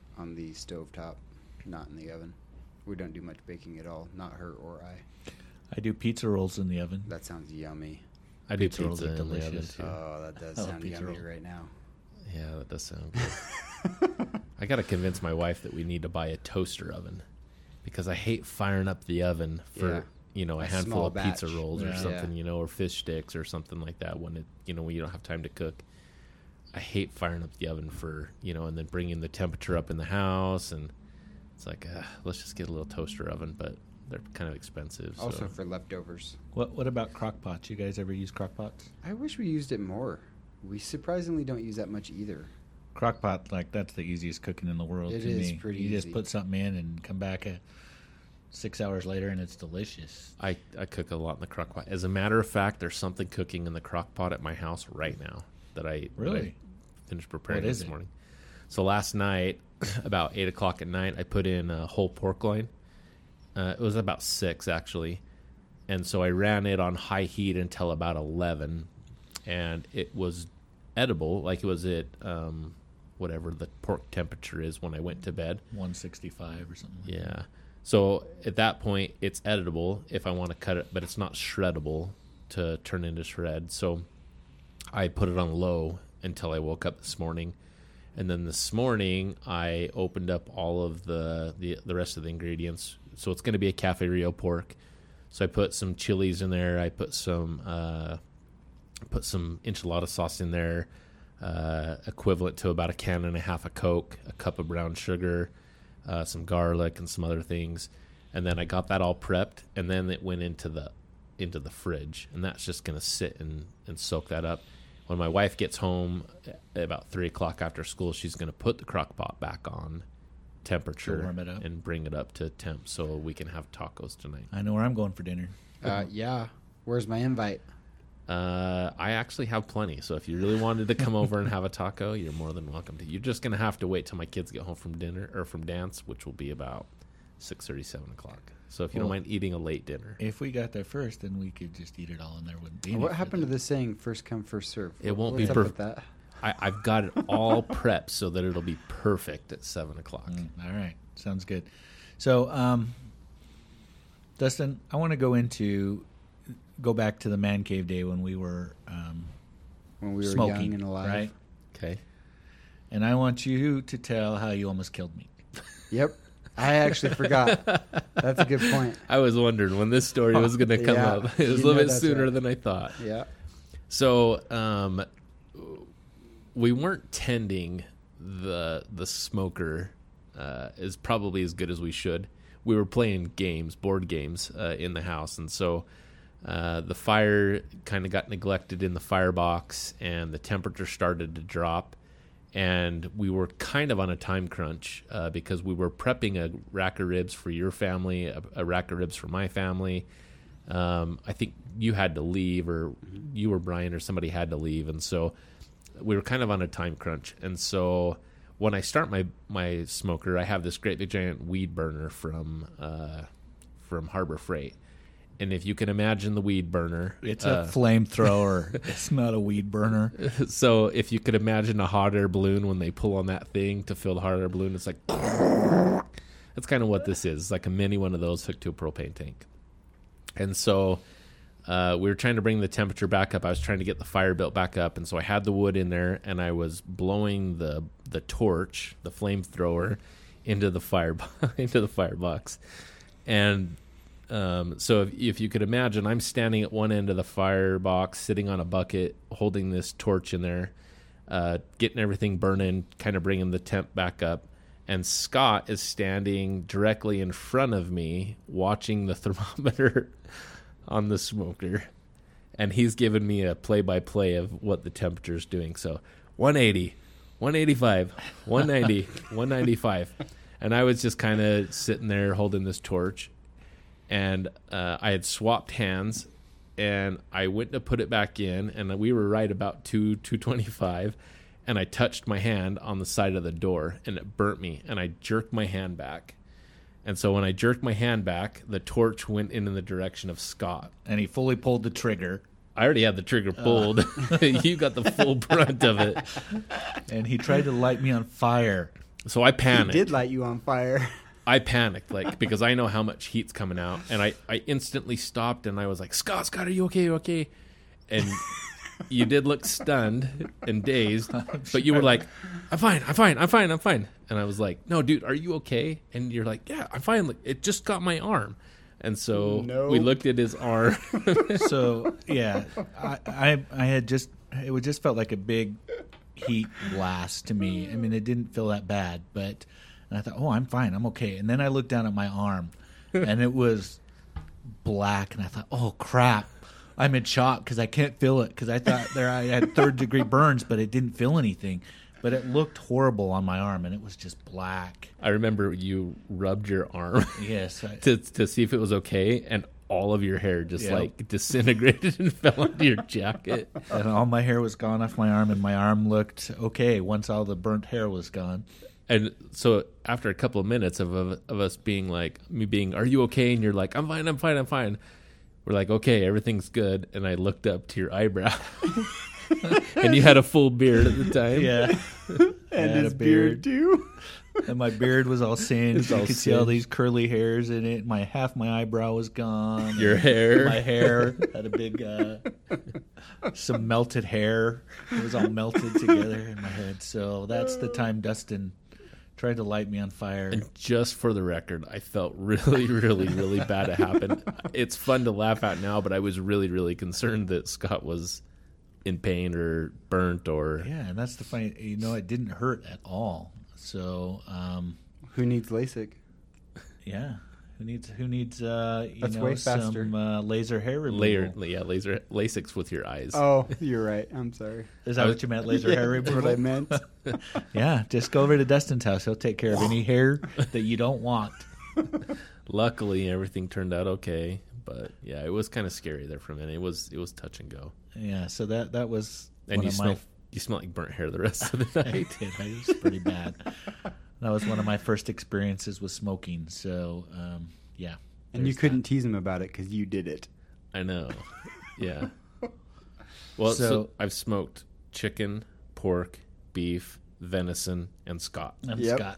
stovetop, not in the oven. We don't do much baking at all, not her or I. I do pizza rolls in the oven. That sounds yummy. I do Pizza rolls pizza are in the oven delicious. too. Oh, that does I love sound pizza yummy roll. right now. Yeah, that does sound good. I got to convince my wife that we need to buy a toaster oven because I hate firing up the oven for Yeah. a A handful small of pizza batch. rolls or Yeah. something, or fish sticks or something like that when when you don't have time to cook. I hate firing up the oven for and then bringing the temperature up in the house, and it's like let's just get a little toaster oven, but they're kind of expensive. Also So. for leftovers. What about crock pots? You guys ever use crock pots? I wish we used it more. We surprisingly don't use that much either. Crock pot, that's the easiest cooking in the world It to is me. pretty You just easy. put something in and come back 6 hours later, and it's delicious. I cook a lot in the crock pot. As a matter of fact, there's something cooking in the crock pot at my house right now that I finished preparing What is this it? morning. So last night, about 8 o'clock at night, I put in a whole pork loin. It was about 6 actually, and so I ran it on high heat until about 11, and it was edible. Like it was at whatever the pork temperature is when I went to bed. 165 or something. Like Yeah. So at that point, it's editable if I want to cut it, but it's not shreddable to turn into shred. So I put it on low until I woke up this morning. And then this morning, I opened up all of the rest of the ingredients. So it's going to be a Cafe Rio pork. So I put some chilies in there. I put some enchilada sauce in there, equivalent to about a can and a half of Coke, a cup of brown sugar, some garlic, and some other things. And then I got that all prepped, and then it went into the fridge, and that's just going to sit and soak that up. When my wife gets home at about 3 o'clock after school, she's going to put the crock pot back on temperature To warm it up. and bring it up to temp so we can have tacos tonight. I know where I'm going for dinner. Yeah. Where's my invite? I actually have plenty, so if you really wanted to come over and have a taco, you're more than welcome to. You're just going to have to wait till my kids get home from dinner or from dance, which will be about 6:30, 7 o'clock. So if you don't Well, mind eating a late dinner. If we got there first, then we could just eat it all, and there wouldn't be. What any happened to food. this saying, first come, first serve? It won't What's be up with that? I've got it all prepped so that it'll be perfect at 7 o'clock. All right, sounds good. So, Dustin, I want to go back to the man cave day when we were When we were smoking, young and alive. right? Okay. And I want you to tell how you almost killed me. Yep. I actually forgot. That's a good point. I was wondering when this story was going to come Yeah, up. It was you a little know bit that's sooner right. than I thought. Yeah. So, we weren't tending the smoker is probably as good as we should. We were playing games, board games, in the house, and so the fire kind of got neglected in the firebox, and the temperature started to drop, and we were kind of on a time crunch because we were prepping a rack of ribs for your family, a rack of ribs for my family. I think you had to leave, or you or Brian or somebody had to leave, and so we were kind of on a time crunch. And so when I start my smoker, I have this great big giant weed burner from Harbor Freight. And if you can imagine the weed burner, It's a flamethrower. It's not a weed burner. so if you could imagine a hot air balloon when they pull on that thing to fill the hot air balloon, it's like that's kind of what this is. It's like a mini one of those hooked to a propane tank. And so we were trying to bring the temperature back up. I was trying to get the fire built back up, and so I had the wood in there, and I was blowing the torch, the flamethrower, into the firebox. And so if you could imagine, I'm standing at one end of the firebox, sitting on a bucket, holding this torch in there, getting everything burning, kind of bringing the temp back up. And Scott is standing directly in front of me, watching the thermometer on the smoker. And he's giving me a play-by-play of what the temperature is doing. So 180, 185, 190, 195. And I was just kind of sitting there holding this torch. And I had swapped hands, and I went to put it back in, and we were right about 225, and I touched my hand on the side of the door, and it burnt me, and I jerked my hand back. And so when I jerked my hand back, the torch went in the direction of Scott. And he fully pulled the trigger. I already had the trigger pulled. You got the full brunt of it. And he tried to light me on fire. So I He panicked. did light you on fire. I panicked, like, because I know how much heat's coming out, and I instantly stopped, and I was like, Scott, are you okay? You okay? And you did look stunned and dazed, but you were like, I'm fine. And I was like, no, dude, are you okay? And you're like, yeah, I'm fine. Like, it just got my arm. And so we looked at his arm. So, yeah, I had just, it would just felt like a big heat blast to me. I mean, it didn't feel that bad, but, and I thought, oh, I'm fine. I'm okay. And then I looked down at my arm, and it was black, and I thought, oh, crap. I'm in shock because I can't feel it, because I thought I had third-degree burns, but it didn't feel anything. But it looked horrible on my arm, and it was just black. I remember you rubbed your arm yes, to see if it was okay, and all of your hair just like disintegrated and fell onto your jacket. And all my hair was gone off my arm, and my arm looked okay once all the burnt hair was gone. And so after a couple of minutes of us being like, me being, are you okay? And you're like, I'm fine. We're like, okay, everything's good. And I looked up to your eyebrow. And you had a full beard at the time. Yeah. And his beard too. And my beard was all singed. You could see all these curly hairs in it. Half my eyebrow was gone. Your hair. My hair had a big, some melted hair. It was all melted together in my head. So that's the time Dustin tried to light me on fire. And just for the record, I felt really, really, really bad it happened. It's fun to laugh at now, but I was really, really concerned that Scott was in pain or burnt or... Yeah, and that's the funny... it didn't hurt at all. So... who needs LASIK? Yeah. Who needs That's way faster. some laser hair removal? Laser LASIKs with your eyes. Oh, you're right. I'm sorry. Is that what you meant, laser hair That's removal? what I meant. Yeah, just go over to Dustin's house. He'll take care of any hair that you don't want. Luckily, everything turned out okay. But yeah, it was kind of scary there for a minute. It was touch and go. Yeah, so that was and you smell like burnt hair the rest of the night. I did. It was pretty bad. That was one of my first experiences with smoking. So yeah. And you couldn't tease him about it because you did it. I know. Yeah. Well, so I've smoked chicken, pork, beef, venison, and Scott. And Yep.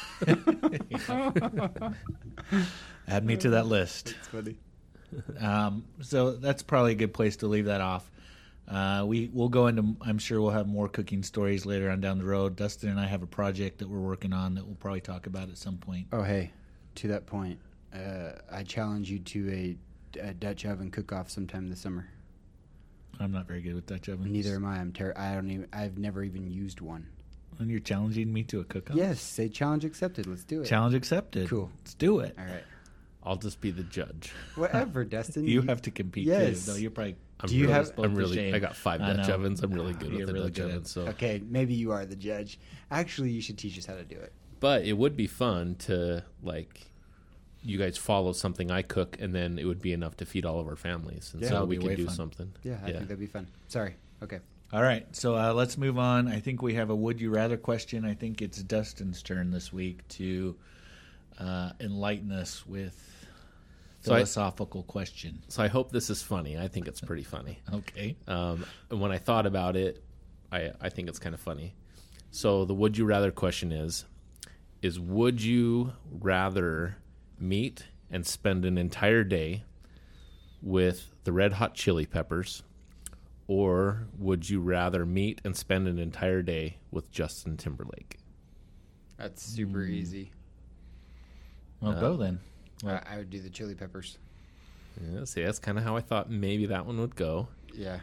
Scott. Add me to that list. That's funny. So that's probably a good place to leave that off. We'll go into, I'm sure we'll have more cooking stories later on down the road. Dustin and I have a project that we're working on that we'll probably talk about at some point. Oh, hey, to that point, I challenge you to a Dutch oven cook-off sometime this summer. I'm not very good with Dutch ovens. Neither am I. I've never even used one. And you're challenging me to a cook-off? Yes, say challenge accepted. Let's do it. Challenge accepted. Cool. Let's do it. All right. I'll just be the judge. Whatever, Dustin. You have to compete Yes. too. Though you're probably. I got 5 I Dutch know. ovens. I'm really good You're with the really Dutch good. oven. So, Okay, maybe you are the judge. Actually, you should teach us how to do it. but it would be fun to you guys follow something I cook, and then it would be enough to feed all of our families, and Yeah, so that would we be could way do fun. something. Yeah, I think that'd be fun. Sorry. Okay. All right, so let's move on. I think we have a would you rather question. I think it's Dustin's turn this week to enlighten us with philosophical question. So I hope this is funny. I think it's pretty funny. Okay. And when I thought about it, I think it's kind of funny. So the would you rather question is would you rather meet and spend an entire day with the Red Hot Chili Peppers, or would you rather meet and spend an entire day with Justin Timberlake? That's super easy. Well, go then. I would do the Chili Peppers. Yeah, see, that's kind of how I thought maybe that one would go. Yeah.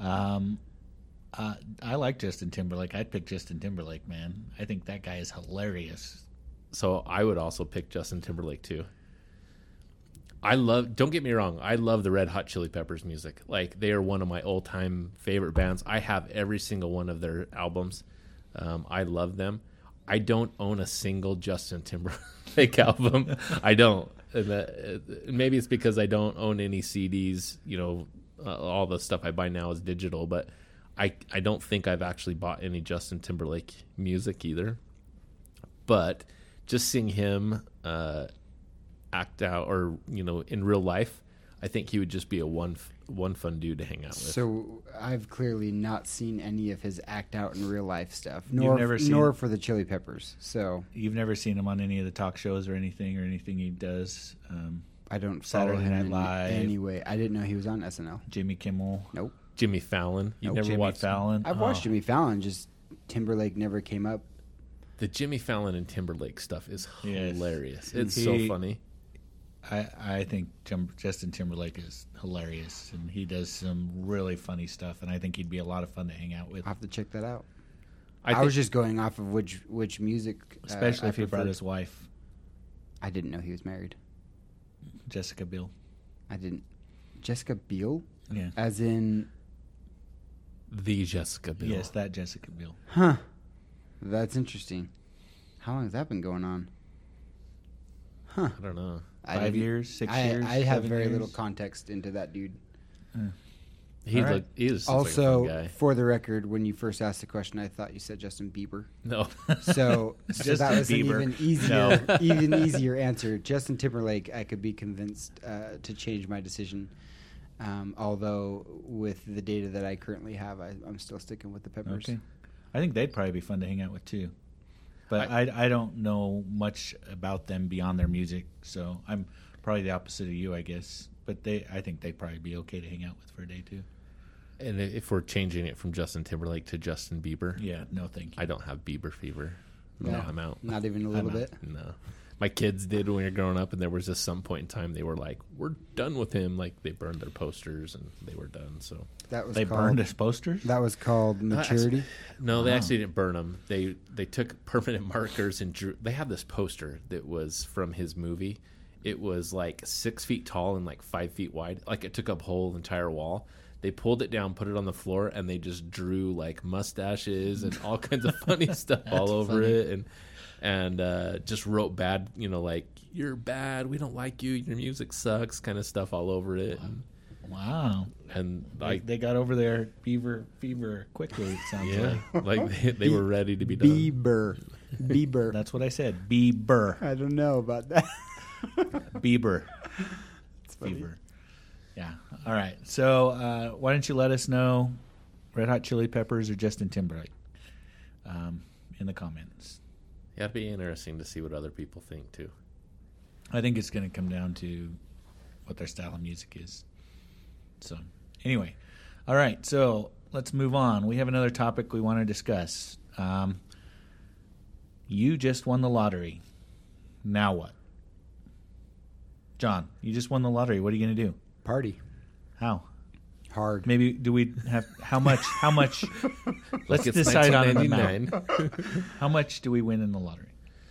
I like Justin Timberlake. I'd pick Justin Timberlake, man. I think that guy is hilarious. So I would also pick Justin Timberlake too. Don't get me wrong, I love the Red Hot Chili Peppers music. Like, they are one of my all-time favorite bands. I have every single one of their albums. I love them. I don't own a single Justin Timberlake album. I don't. And maybe it's because I don't own any CDs. All the stuff I buy now is digital, but I don't think I've actually bought any Justin Timberlake music either. But just seeing him act out, or in real life, I think he would just be a one fun dude to hang out with. So I've clearly not seen any of his act out in real life stuff, never seen- nor for the Chili Peppers. So You've never seen him on any of the talk shows or anything he does. I don't follow Saturday him Night in Live. any way. I didn't know he was on SNL. Jimmy Kimmel, Nope. Jimmy Fallon. You never Jimmy watched Fallon. I've watched Jimmy Fallon. Just Timberlake never came up. the Jimmy Fallon and Timberlake stuff is Yes. hilarious. It's so funny. I think Justin Timberlake is hilarious, and he does some really funny stuff, and I think he'd be a lot of fun to hang out with, I'll have to check that out. I I think- was just going off of which music, especially I if he brought preferred. his wife, I didn't know he was married. Jessica Biel. I didn't. Jessica Biel, Yeah. as in, the Jessica Biel. Yes, that Jessica Biel. huh? That's interesting. How long has that been going on? Huh? I don't know. 5 years, 6 years. I have 7 very years? little context into that dude. He All right. looked. He was just Also, like a fun guy. for the record, when you first asked the question, I thought you said Justin Bieber. No, So that Justin was Bieber. an even easier answer. Justin Timberlake, I could be convinced to change my decision. Although with the data that I currently have, I'm still sticking with the Peppers. Okay. I think they'd probably be fun to hang out with too. But I don't know much about them beyond their music, so I'm probably the opposite of you, I guess. But I think they'd probably be okay to hang out with for a day too. and if we're changing it from Justin Timberlake to Justin Bieber, Yeah, no thank you. I don't have Bieber fever. No. No, I'm out. Not even a little I'm out. bit. No. My kids did when we were growing up, and there was just some point in time they were like, "We're done with him." Like they burned their posters and they were done. So That was They called, burned his posters? That was called maturity. no, they Wow. actually didn't burn them. They took permanent markers and drew. They had this poster that was from his movie. It was like 6 feet tall and like 5 feet wide. Like it took up whole entire wall. They pulled it down, put it on the floor, and they just drew like mustaches and all kinds of funny stuff all over it, and just wrote bad, like you're bad, we don't like you, your music sucks, kind of stuff all over it. Wow. And Like like, they got over their fever quickly, it sounds yeah, like. like they were ready to be done. Bieber. That's what I said. Bieber. I don't know about that. Bieber. funny. Bieber. Yeah. All right. So why don't you let us know, Red Hot Chili Peppers or Justin Timberlake, in the comments. Yeah, it'd be interesting to see what other people think too. I think it's going to come down to what their style of music is. So, anyway. All right. So, let's move on. We have another topic we want to discuss. You just won the lottery. Now what? John, you just won the lottery. What are you going to do? Party. How? Hard. Maybe do we have how much? Let's Like it's decide on an amount. 1999. How much do we win in the lottery?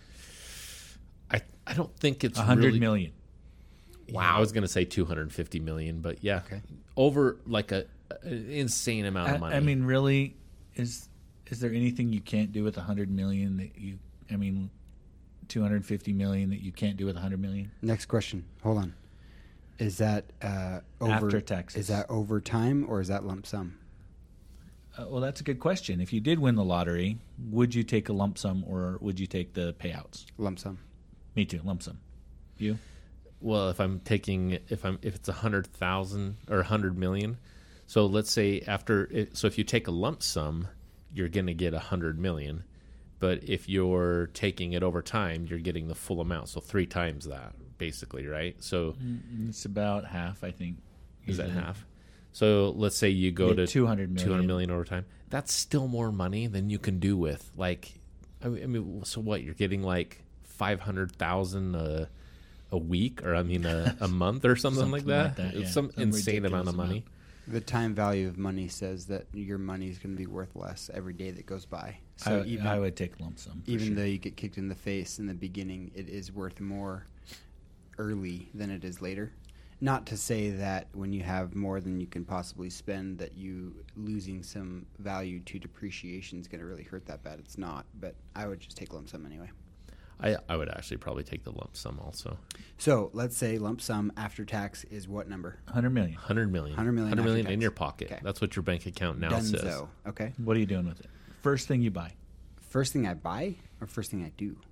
I don't think it's 100 really, million. Wow, I was going to say 250 million, but yeah, Okay. over like an insane amount of money. I mean, really, is there anything you can't do with 100 million that you? I mean, 250 million that you can't do with 100 million Next question. Hold on. Is that over after taxes? Is that over time or is that lump sum? Well, that's a good question. If you did win the lottery, would you take a lump sum or would you take the payouts? Lump sum. Me too, lump sum. You? well, if it's 100,000 or 100 million, so let's say so if you take a lump sum, you're going to get 100 million, but if you're taking it over time, you're getting the full amount, so 3 times that basically, right? So It's about half, I think. is that usually. half? So let's say you go to 200 million. 200 million over time. That's still more money than you can do with like, I mean, so what? You're getting like 500,000 a week, or I mean a month or something like that. yeah. It's some insane amount of ridiculous money. The time value of money says that your money is going to be worth less every day that goes by. So I would take lump sum. for even sure. though you get kicked in the face in the beginning, it is worth more early than it is later. Not to say that when you have more than you can possibly spend, that you losing some value to depreciation is going to really hurt that bad. It's not, but I would just take lump sum anyway. I would actually probably take the lump sum also. So let's say lump sum after tax is what number? 100 million. 100 million. 100 million after in tax. your pocket. Okay. That's what your bank account now says. Dunzo. Okay. What are you doing with it? First thing you buy. First thing I buy or first thing I do?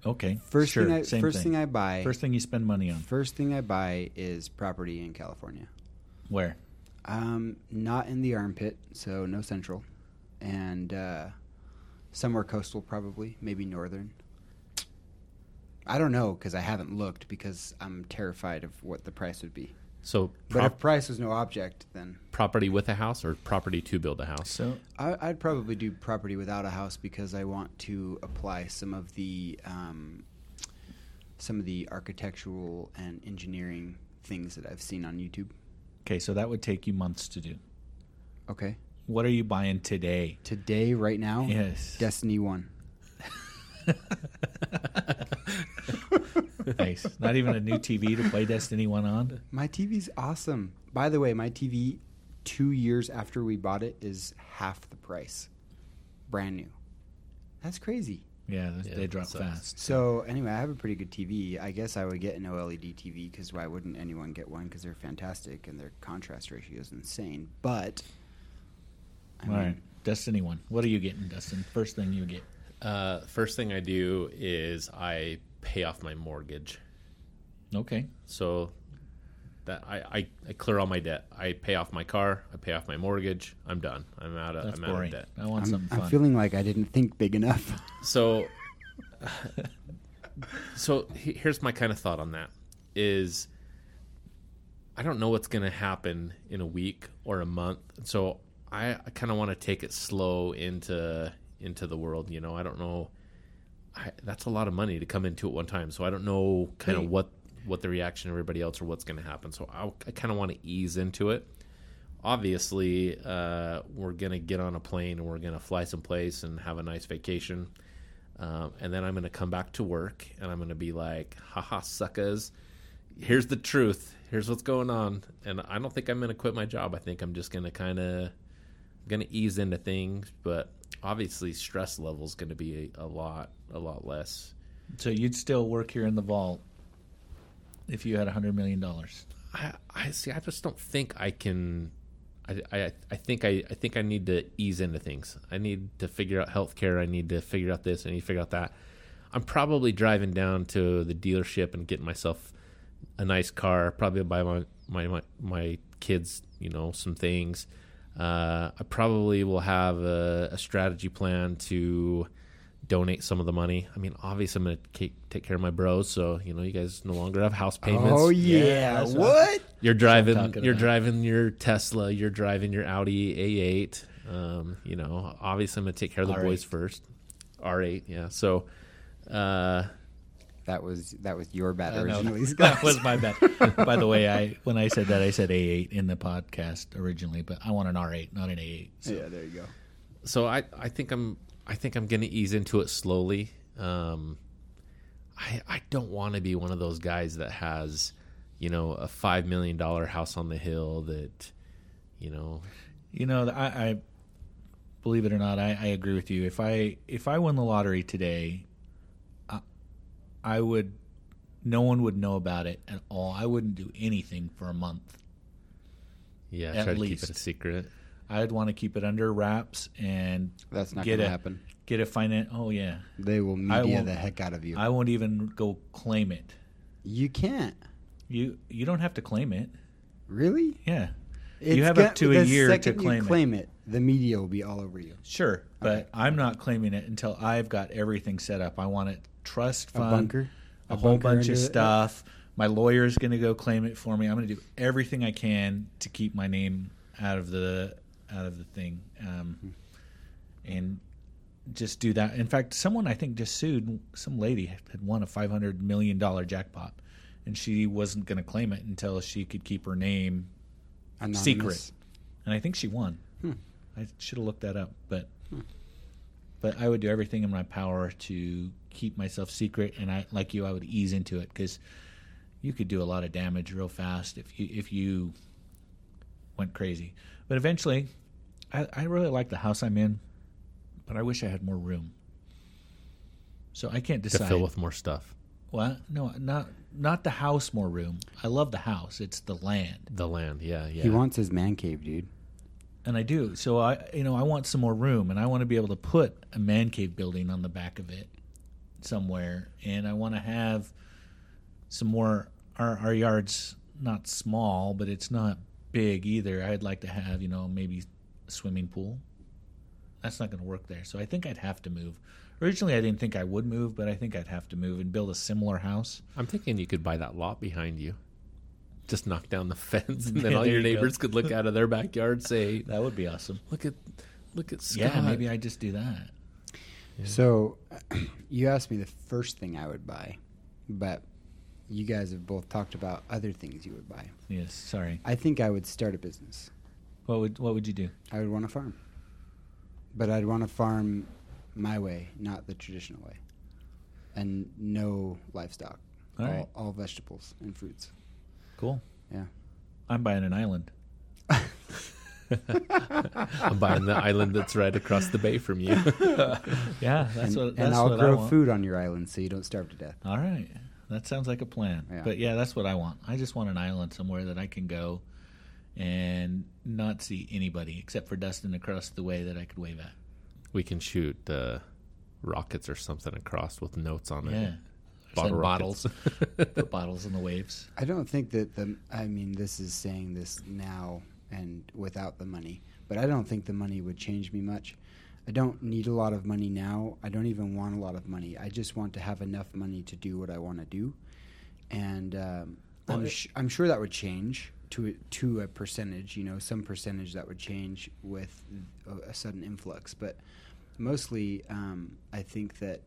Okay. First sure. thing Same thing I buy. First thing you spend money on. First thing I buy is property in California. Where? Not in the armpit, so no central, and somewhere coastal, probably, maybe northern. I don't know because I haven't looked because I'm terrified of what the price would be. So, But if price was no object, then property with a house or property to build a house? So I'd probably do property without a house because I want to apply some of the architectural and engineering things that I've seen on YouTube. okay, so that would take you months to do. Okay. What are you buying today? Today, right now, Yes. Destiny 1. Nice. Not even a new TV to play Destiny 1 on? My TV's awesome. By the way, my TV 2 years after we bought it is half the price. Brand new. That's crazy. Yeah, they drop sucks. fast. So anyway, I have a pretty good TV. I guess I would get an OLED TV because why wouldn't anyone get one? Because they're fantastic and their contrast ratio is insane. But I All mean, right, Destiny 1. What are you getting, Dustin? First thing you get. First thing I do is I pay off my mortgage. Okay. So that I clear all my debt. I pay off my car. I pay off my mortgage. I'm done. I'm out That's of boring. debt. I want something fun. I'm feeling like I didn't think big enough. So, here's my kind of thought on that is I don't know what's going to happen in a week or a month. So I kind of want to take it slow into the world. You know, I don't know. That's a lot of money to come into at one time. So I don't know kind of what the reaction of everybody else or what's going to happen. So I kind of want to ease into it. Obviously, we're going to get on a plane and we're going to fly someplace and have a nice vacation. And then I'm going to come back to work and I'm going to be like, haha, suckers. Here's the truth. Here's what's going on. And I don't think I'm going to quit my job. I think I'm just going to ease into things. But obviously, stress level is going to be a lot less. So you'd still work here in the vault if you had $100 million. I see. I just don't think I can. I think I need to ease into things. I need to figure out healthcare. I need to figure out this. I need to figure out that. I'm probably driving down to the dealership and getting myself a nice car. Probably buy my kids, some things. I probably will have a strategy plan to donate some of the money. I mean, obviously, I'm going to take care of my bros. So, you guys no longer have house payments. Oh yeah, that's what? You're driving talking about. driving your Tesla. You're driving your Audi A8. Obviously, I'm going to take care of the R8. boys first. R8, yeah. So, That was your bad I know. originally, Scott. That was my bad. By the way, when I said that, I said A8 in the podcast originally, but I want an R8, not an A8. So. Yeah, there you go. So I think I'm going to ease into it slowly. I don't want to be one of those guys that has, a $5 million house on the hill that, I believe it or not, I agree with you. If I won the lottery today, no one would know about it at all. I wouldn't do anything for a month. Yeah, At try to keep least. it a secret. I'd want to keep it under wraps and That's not Get going to a- happen. get a finance. Oh yeah, They will I media won't- the heck out of you. I won't even go claim it. You can't. You don't have to claim it. Really? Yeah, It's you have up to a the year to second you claim it. claim it. The media will be all over you. Sure, but Okay. I'm not claiming it until I've got everything set up. I want it trust fund, bunker? a A whole bunker bunch of under it? stuff. My lawyer's going to go claim it for me. I'm going to do everything I can to keep my name out of the thing, and just do that. In fact, someone I think just sued. Some lady had won a $500 million jackpot, and she wasn't going to claim it until she could keep her name Anonymous. secret. And I think she won. I should have looked that up, but I would do everything in my power to keep myself secret. And I, like you, I would ease into it because you could do a lot of damage real fast if you went crazy. But eventually, I really like the house I'm in, but I wish I had more room. So I can't To decide. fill with more stuff. What? No, not the house. More room. I love the house. It's the land. The land, yeah. He wants his man cave, dude. And I do. So I want some more room, and I want to be able to put a man cave building on the back of it somewhere, and I want to have some more. Our yard's not small, but it's not big either. I'd like to have, maybe a swimming pool. That's not going to work there, so I think I'd have to move. Originally, I didn't think I would move, but I think I'd have to move and build a similar house. I'm thinking you could buy that lot behind you. Just knock down the fence, and then Yeah, all there your you go. neighbors could look out of their backyard and say, That would be awesome. look at Scott. Yeah, maybe I just do that. Yeah. So, you asked me the first thing I would buy, but you guys have both talked about other things you would buy. Yes, sorry. I think I would start a business. What would you do? I would want to farm. But I'd want to farm my way, not the traditional way. And no livestock. All right. All vegetables and fruits. Cool. Yeah. I'm buying an island. I'm buying the island that's right across the bay from you. Yeah, that's and what I'll I grow want. food on your island so you don't starve to death. All right. That sounds like a plan. Yeah. But yeah, that's what I want. I just want an island somewhere that I can go and not see anybody except for Dustin across the way that I could wave at. We can shoot rockets or something across with notes on it. Yeah. Bottle Send rockets. bottles. Put bottles in the waves. I don't think that this is saying this now and without the money, but I don't think the money would change me much. I don't need a lot of money now. I don't even want a lot of money. I just want to have enough money to do what I want to do. And I'm sure that would change to a percentage, some percentage that would change with a sudden influx. But mostly, I think that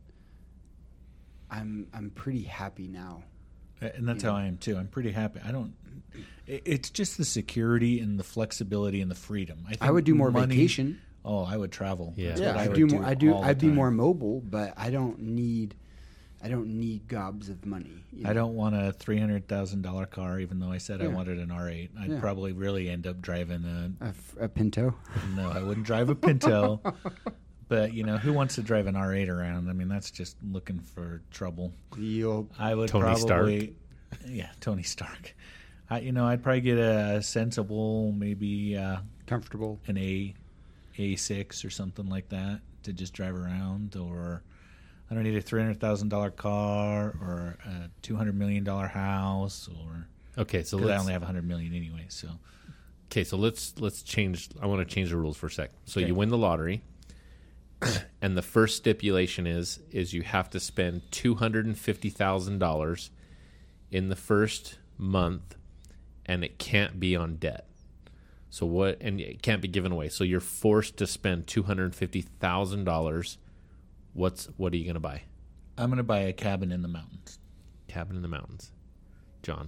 I'm pretty happy now. And that's how I am too. I'm pretty happy. It's just the security and the flexibility and the freedom. I would do more vacation. Oh, I would travel. Yeah. That's Yeah, what I I'd would do do. more. all the I'd be time. more mobile, but I don't need gobs of money. I don't want a $300,000 car, even though I said I Yeah. wanted an R8. I'd Yeah. probably really end up driving A Pinto. No, I wouldn't drive a Pinto. But who wants to drive an R8 around? I mean, that's just looking for trouble. I would Tony probably, yeah, Tony Stark. I'd probably get a sensible, maybe Comfortable. an A6 or something like that to just drive around. Or I don't need a $300,000 car or a $200 million house. Or Okay, so because I let's only have $100 million anyway. So let's change. I want to change the rules for a sec. So Okay. you win the lottery, and the first stipulation is you have to spend $250,000 in the first month, and it can't be on debt. So what? And it can't be given away. So you're forced to spend $250,000. What are you going to buy? I'm going to buy a cabin in the mountains. Cabin in the mountains. John.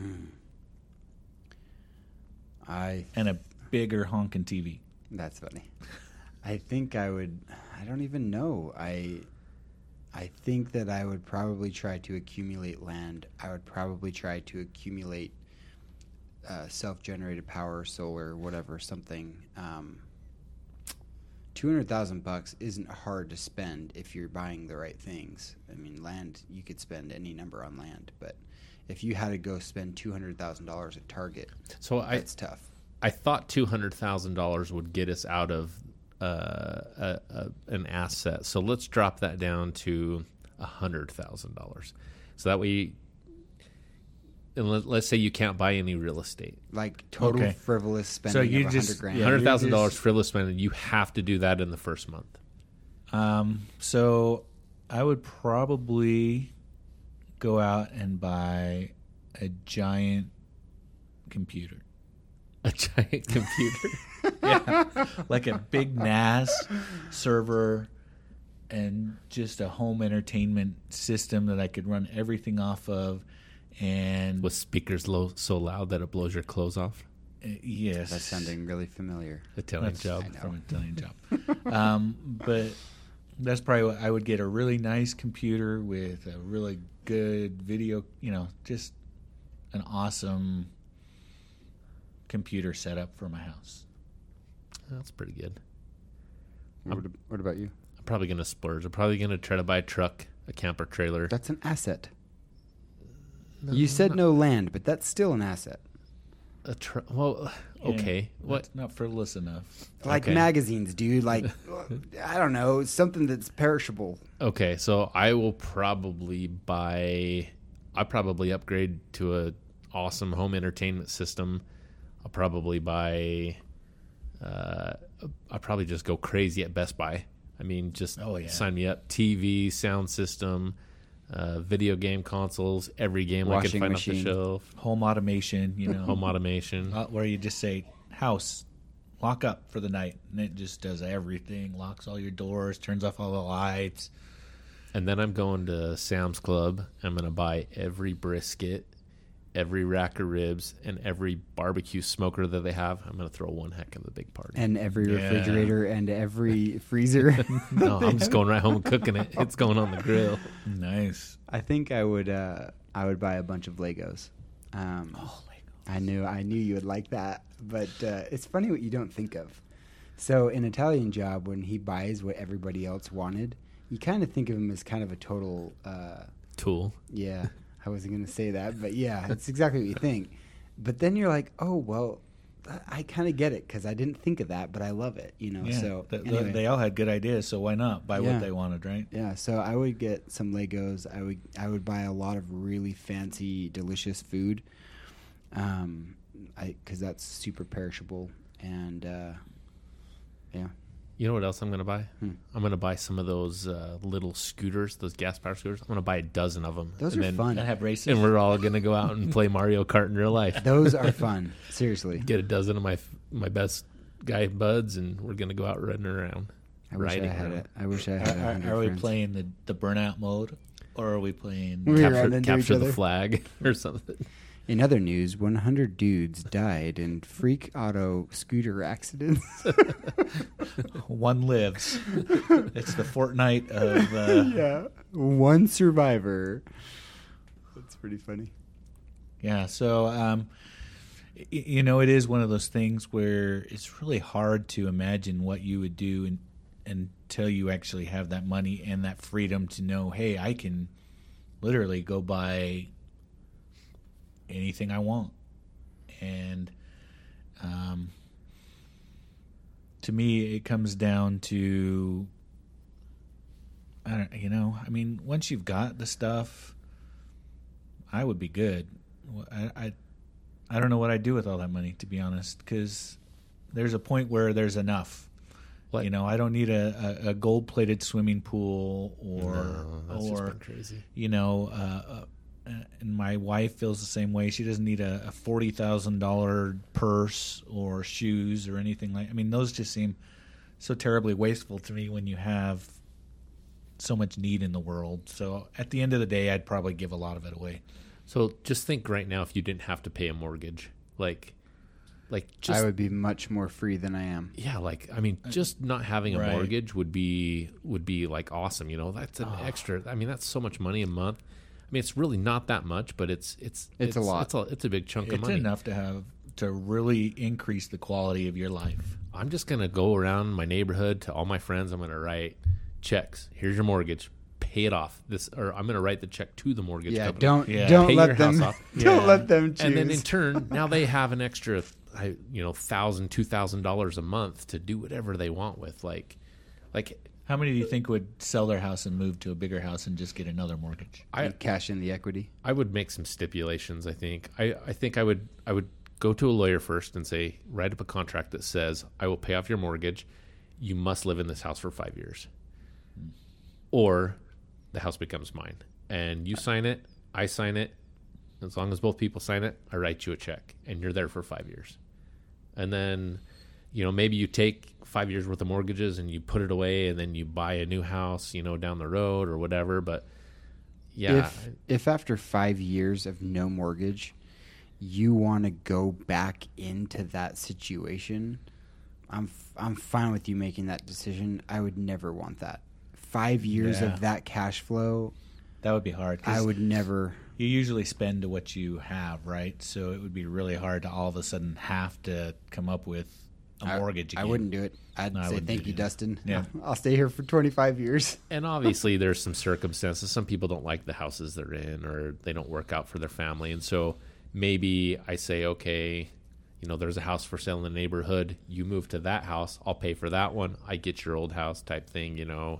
And a bigger honking TV. That's funny. I think I would. I don't even know. I think that I would probably try to accumulate land. I would probably try to accumulate self-generated power, solar, whatever, something. $200,000 isn't hard to spend if you're buying the right things. I mean, land, you could spend any number on land, but if you had to go spend $200,000 at Target, So that's tough. I thought $200,000 would get us out of an asset. So let's drop that down to $100,000. So that way, and let's say you can't buy any real estate. Like total Okay. frivolous spending So you of just- $100,000. yeah, $100,000 just- frivolous spending. You have to do that in the first month. So I would probably go out and buy a giant computer. A giant computer. Yeah, like a big NAS server and just a home entertainment system that I could run everything off of. And With speakers so loud that it blows your clothes off. yes, That's sounding really familiar. Italian That's job. I know. from an Italian job. But that's probably what I would get, a really nice computer with a really good video, just an awesome computer setup for my house. That's pretty good. What about you? I'm probably going to splurge. I'm probably going to try to buy a truck, a camper trailer. That's an asset. You said no land, but that's still an asset. Well, okay. Yeah, What? that's not frivolous enough. Like Okay. magazines, dude. Like, I don't know, something that's perishable. Okay, so I will probably upgrade to a awesome home entertainment system. I'll probably buy. I'll probably just go crazy at Best Buy. I mean, just sign me up. TV, sound system, video game consoles, every game I Washing can find machine. off the shelf. Home automation, Home automation. where you just say, house, lock up for the night. And it just does everything, locks all your doors, turns off all the lights. And then I'm going to Sam's Club. I'm going to buy every brisket, every rack of ribs, and every barbecue smoker that they have. I'm going to throw one heck of a big party. And every Yeah. refrigerator and every freezer. No, I'm just going right home and cooking it. It's going on the grill. Nice. I think I would buy a bunch of Legos. Legos. I knew you would like that, but it's funny what you don't think of. So in Italian Job, when he buys what everybody else wanted, you kind of think of him as kind of a total, Tool. yeah, I wasn't going to say that, but yeah, it's exactly what you think. But then you're like, oh, well, I kind of get it because I didn't think of that, but I love it, you know. Yeah, So they anyway. all had good ideas, so why not buy Yeah. what they wanted, right? Yeah, so I would get some Legos. I would buy a lot of really fancy, delicious food, because that's super perishable, and yeah. You know what else I'm going to buy? Hmm. I'm going to buy some of those little scooters, those gas powered scooters. I'm going to buy a dozen of them. Those and are then, fun. That have races. And we're all going to go out and play Mario Kart in real life. Those are fun. Seriously. Get a dozen of my best guy buds, and we're going to go out running around. I wish I riding had around. it. I wish I had it. 100 Are we friends. playing the burnout mode, or are we playing? We ran into each Capture the other. flag or something. In other news, 100 dudes died in freak auto scooter accidents. One lives. It's the Fortnite of. Yeah. One survivor. That's pretty funny. Yeah, so it is one of those things where it's really hard to imagine what you would do until you actually have that money and that freedom to know, hey, I can literally go buy anything I want. And to me, it comes down to, once you've got the stuff, I would be good. I don't know what I'd do with all that money, to be honest, because there's a point where there's enough. What? I don't need a gold-plated swimming pool That's just been crazy. and my wife feels the same way. She doesn't need a $40,000 purse or shoes or anything like. I mean, those just seem so terribly wasteful to me when you have so much need in the world. So at the end of the day, I'd probably give a lot of it away. So just think right now if you didn't have to pay a mortgage, just I would be much more free than I am. yeah, just not having a Right. mortgage would be like awesome. That's an extra. I mean, that's so much money a month. I mean, it's really not that much, but it's a lot. It's a big chunk of It's money. enough to really increase the quality of your life. I'm just gonna go around my neighborhood to all my friends. I'm gonna write checks. Here's your mortgage. Pay it off. I'm gonna write the check to the mortgage Yeah, company. don't Yeah. don't Pay let your them house off. don't Yeah. let them choose. And then in turn, now they have an extra, $1,000, $2,000 a month to do whatever they want with. Like How many do you think would sell their house and move to a bigger house and just get another mortgage? I cash in the equity. I would make some stipulations. I think I would go to a lawyer first and say, write up a contract that says I will pay off your mortgage. You must live in this house for 5 years, or the house becomes mine. And you sign it, I sign it. As long as both people sign it, I write you a check, and you're there for 5 years. And then, maybe you take 5 years worth of mortgages and you put it away, and then you buy a new house, down the road or whatever. But yeah, If after 5 years of no mortgage, you want to go back into that situation, I'm fine with you making that decision. I would never want that. 5 years Yeah. of that cash flow, That would be hard. 'Cause I would never. You usually spend to what you have, right? So it would be really hard to all of a sudden have to come up with a mortgage again. I wouldn't do it. I'd No, I say wouldn't thank do you, that. Dustin. Yeah. I'll stay here for 25 years. and obviously there's some circumstances. Some people don't like the houses they're in, or they don't work out for their family. And so maybe I say, okay, there's a house for sale in the neighborhood. You move to that house. I'll pay for that one. I get your old house type thing,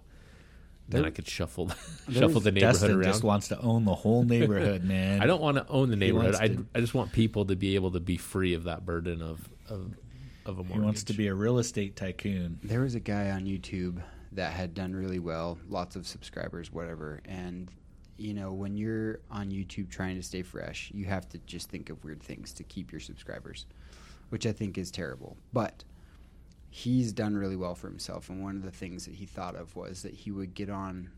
Then I could shuffle the neighborhood Dustin around. just wants to own the whole neighborhood, man. I don't want to own the neighborhood. wants I just want people to be able to be free of that burden of a mortgage. He wants to be a real estate tycoon. There was a guy on YouTube that had done really well, lots of subscribers, whatever. And, when you're on YouTube trying to stay fresh, you have to just think of weird things to keep your subscribers, which I think is terrible. But he's done really well for himself. And one of the things that he thought of was that he would get on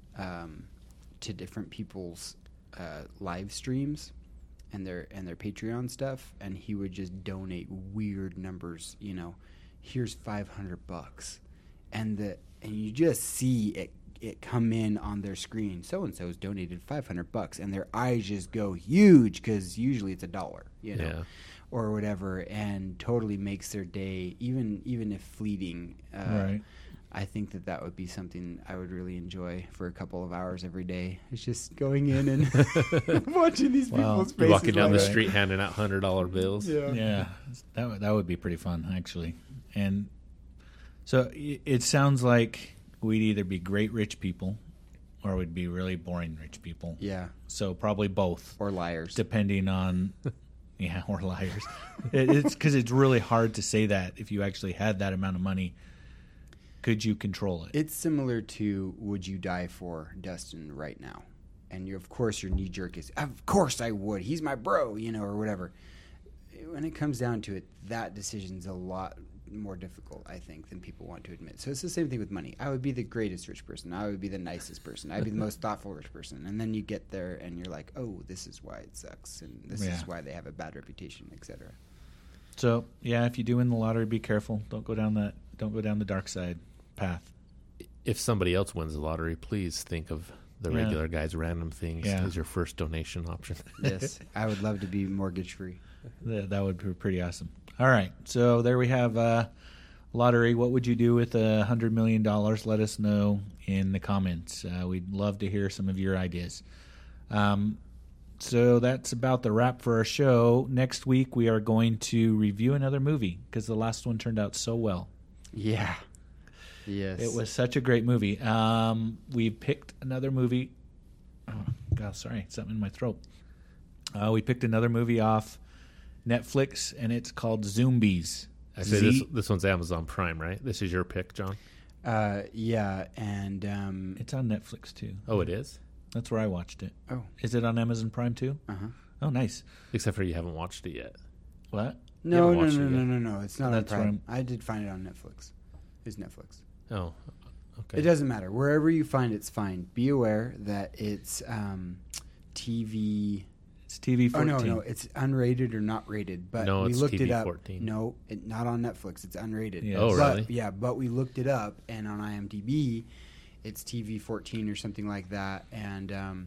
to different people's live streams and their Patreon stuff, and he would just donate weird numbers. Here's $500, and you just see it come in on their screen. So and so's donated $500, and their eyes just go huge because usually it's $1, Yeah. or whatever, and totally makes their day, even if fleeting. Right. I think that would be something I would really enjoy for a couple of hours every day. It's just going in and watching these people's faces. You're walking down the Right. street handing out $100 bills. Yeah, that would be pretty fun, actually. And so it sounds like we'd either be great rich people or we'd be really boring rich people. Yeah, So probably both, or liars. depending on, or liars. It's because it's really hard to say that if you actually had that amount of money. Could you control it? It's similar to would you die for Dustin right now? And of course your knee jerk is, of course I would. He's my bro, or whatever. When it comes down to it, that decision's a lot more difficult, I think, than people want to admit. So it's the same thing with money. I would be the greatest rich person. I would be the nicest person. I'd be the most thoughtful rich person. And then you get there and you're like, oh, this is why it sucks. And this is why they have a bad reputation, etc. So if you do win the lottery, be careful. Don't go down the dark side path. If somebody else wins the lottery, please think of the regular guy's random things as your first donation option. Yes, I would love to be mortgage free. That would be pretty awesome. All right, so there we have lottery. What would you do with $100 million? Let us know in the comments. We'd love to hear some of your ideas. So that's about the wrap for our show. Next week we are going to review another movie because the last one turned out so well. Yeah. Yes. It was such a great movie. We picked another movie. Oh, God, sorry. Something in my throat. We picked another movie off Netflix, and it's called Zombies. I say this one's Amazon Prime, right? This is your pick, John? Yeah, and... It's on Netflix, too. Oh, it is? That's where I watched it. Oh. Is it on Amazon Prime, too? Uh-huh. Oh, nice. Except for you haven't watched it yet. What? No. watched it yet. No. It's not That's on where Prime. I did find it on Netflix. It's Netflix. Oh, okay. It doesn't matter. Wherever you find it's fine. Be aware that it's TV... It's TV 14. Oh, no. It's unrated or not rated. But No, we it's looked TV it up. 14. No, not on Netflix. It's unrated. Yes. Oh, really? But, yeah, but we looked it up, and on IMDb, it's TV 14 or something like that. And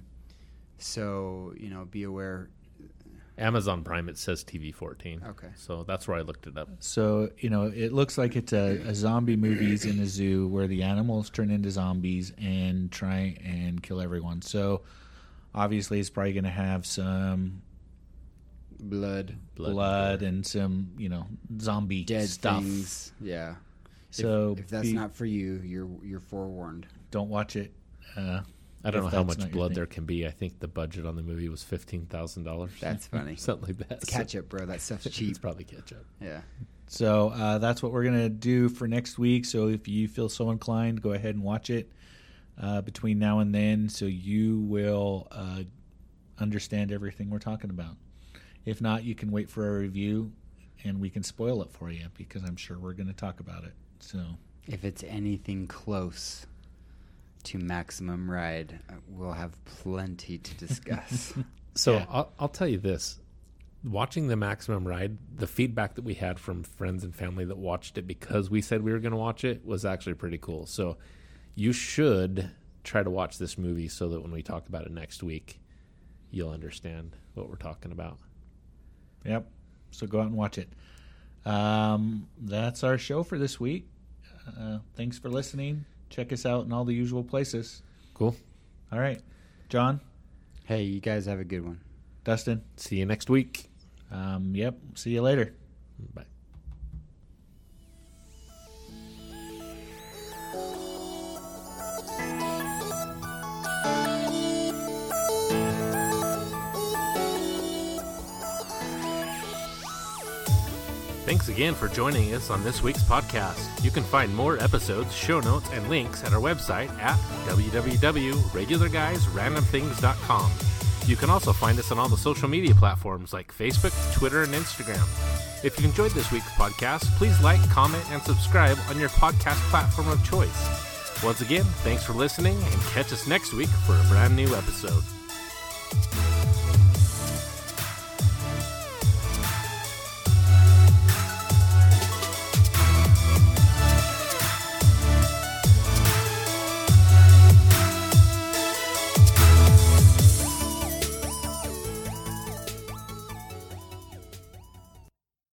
so, be aware. Amazon Prime, it says TV 14. Okay. So that's where I looked it up. So, it looks like it's a zombie movies in a zoo where the animals turn into zombies and try and kill everyone. So, obviously, it's probably going to have some Blood. and some, zombie Dead stuff. things. Yeah. So if that's not for you, you're forewarned. don't watch it. I don't know if how that's much not your blood thing. there can be. I think the budget on the movie was $15,000. That's funny. Something like that. It's ketchup, bro. That stuff's cheap. It's probably ketchup. Yeah. So that's what we're going to do for next week. So if you feel so inclined, go ahead and watch it between now and then so you will understand everything we're talking about. If not, you can wait for a review and we can spoil it for you because I'm sure we're going to talk about it. So If it's anything close to Maximum Ride, we'll have plenty to discuss. So Yeah. I'll tell you this. Watching the Maximum Ride, the feedback that we had from friends and family that watched it because we said we were going to watch it was actually pretty cool. So you should try to watch this movie so that when we talk about it next week, you'll understand what we're talking about. Yep. So go out and watch it. That's our show for this week. Thanks for listening. Check us out in all the usual places. Cool. All right. John, Hey, you guys have a good one. Dustin. See you next week. Yep. See you later. Bye. Thanks again for joining us on this week's podcast. You can find more episodes, show notes, and links at our website at www.regularguysrandomthings.com. You can also find us on all the social media platforms like Facebook, Twitter, and Instagram. If you enjoyed this week's podcast, please like, comment, and subscribe on your podcast platform of choice. Once again, thanks for listening, and catch us next week for a brand new episode.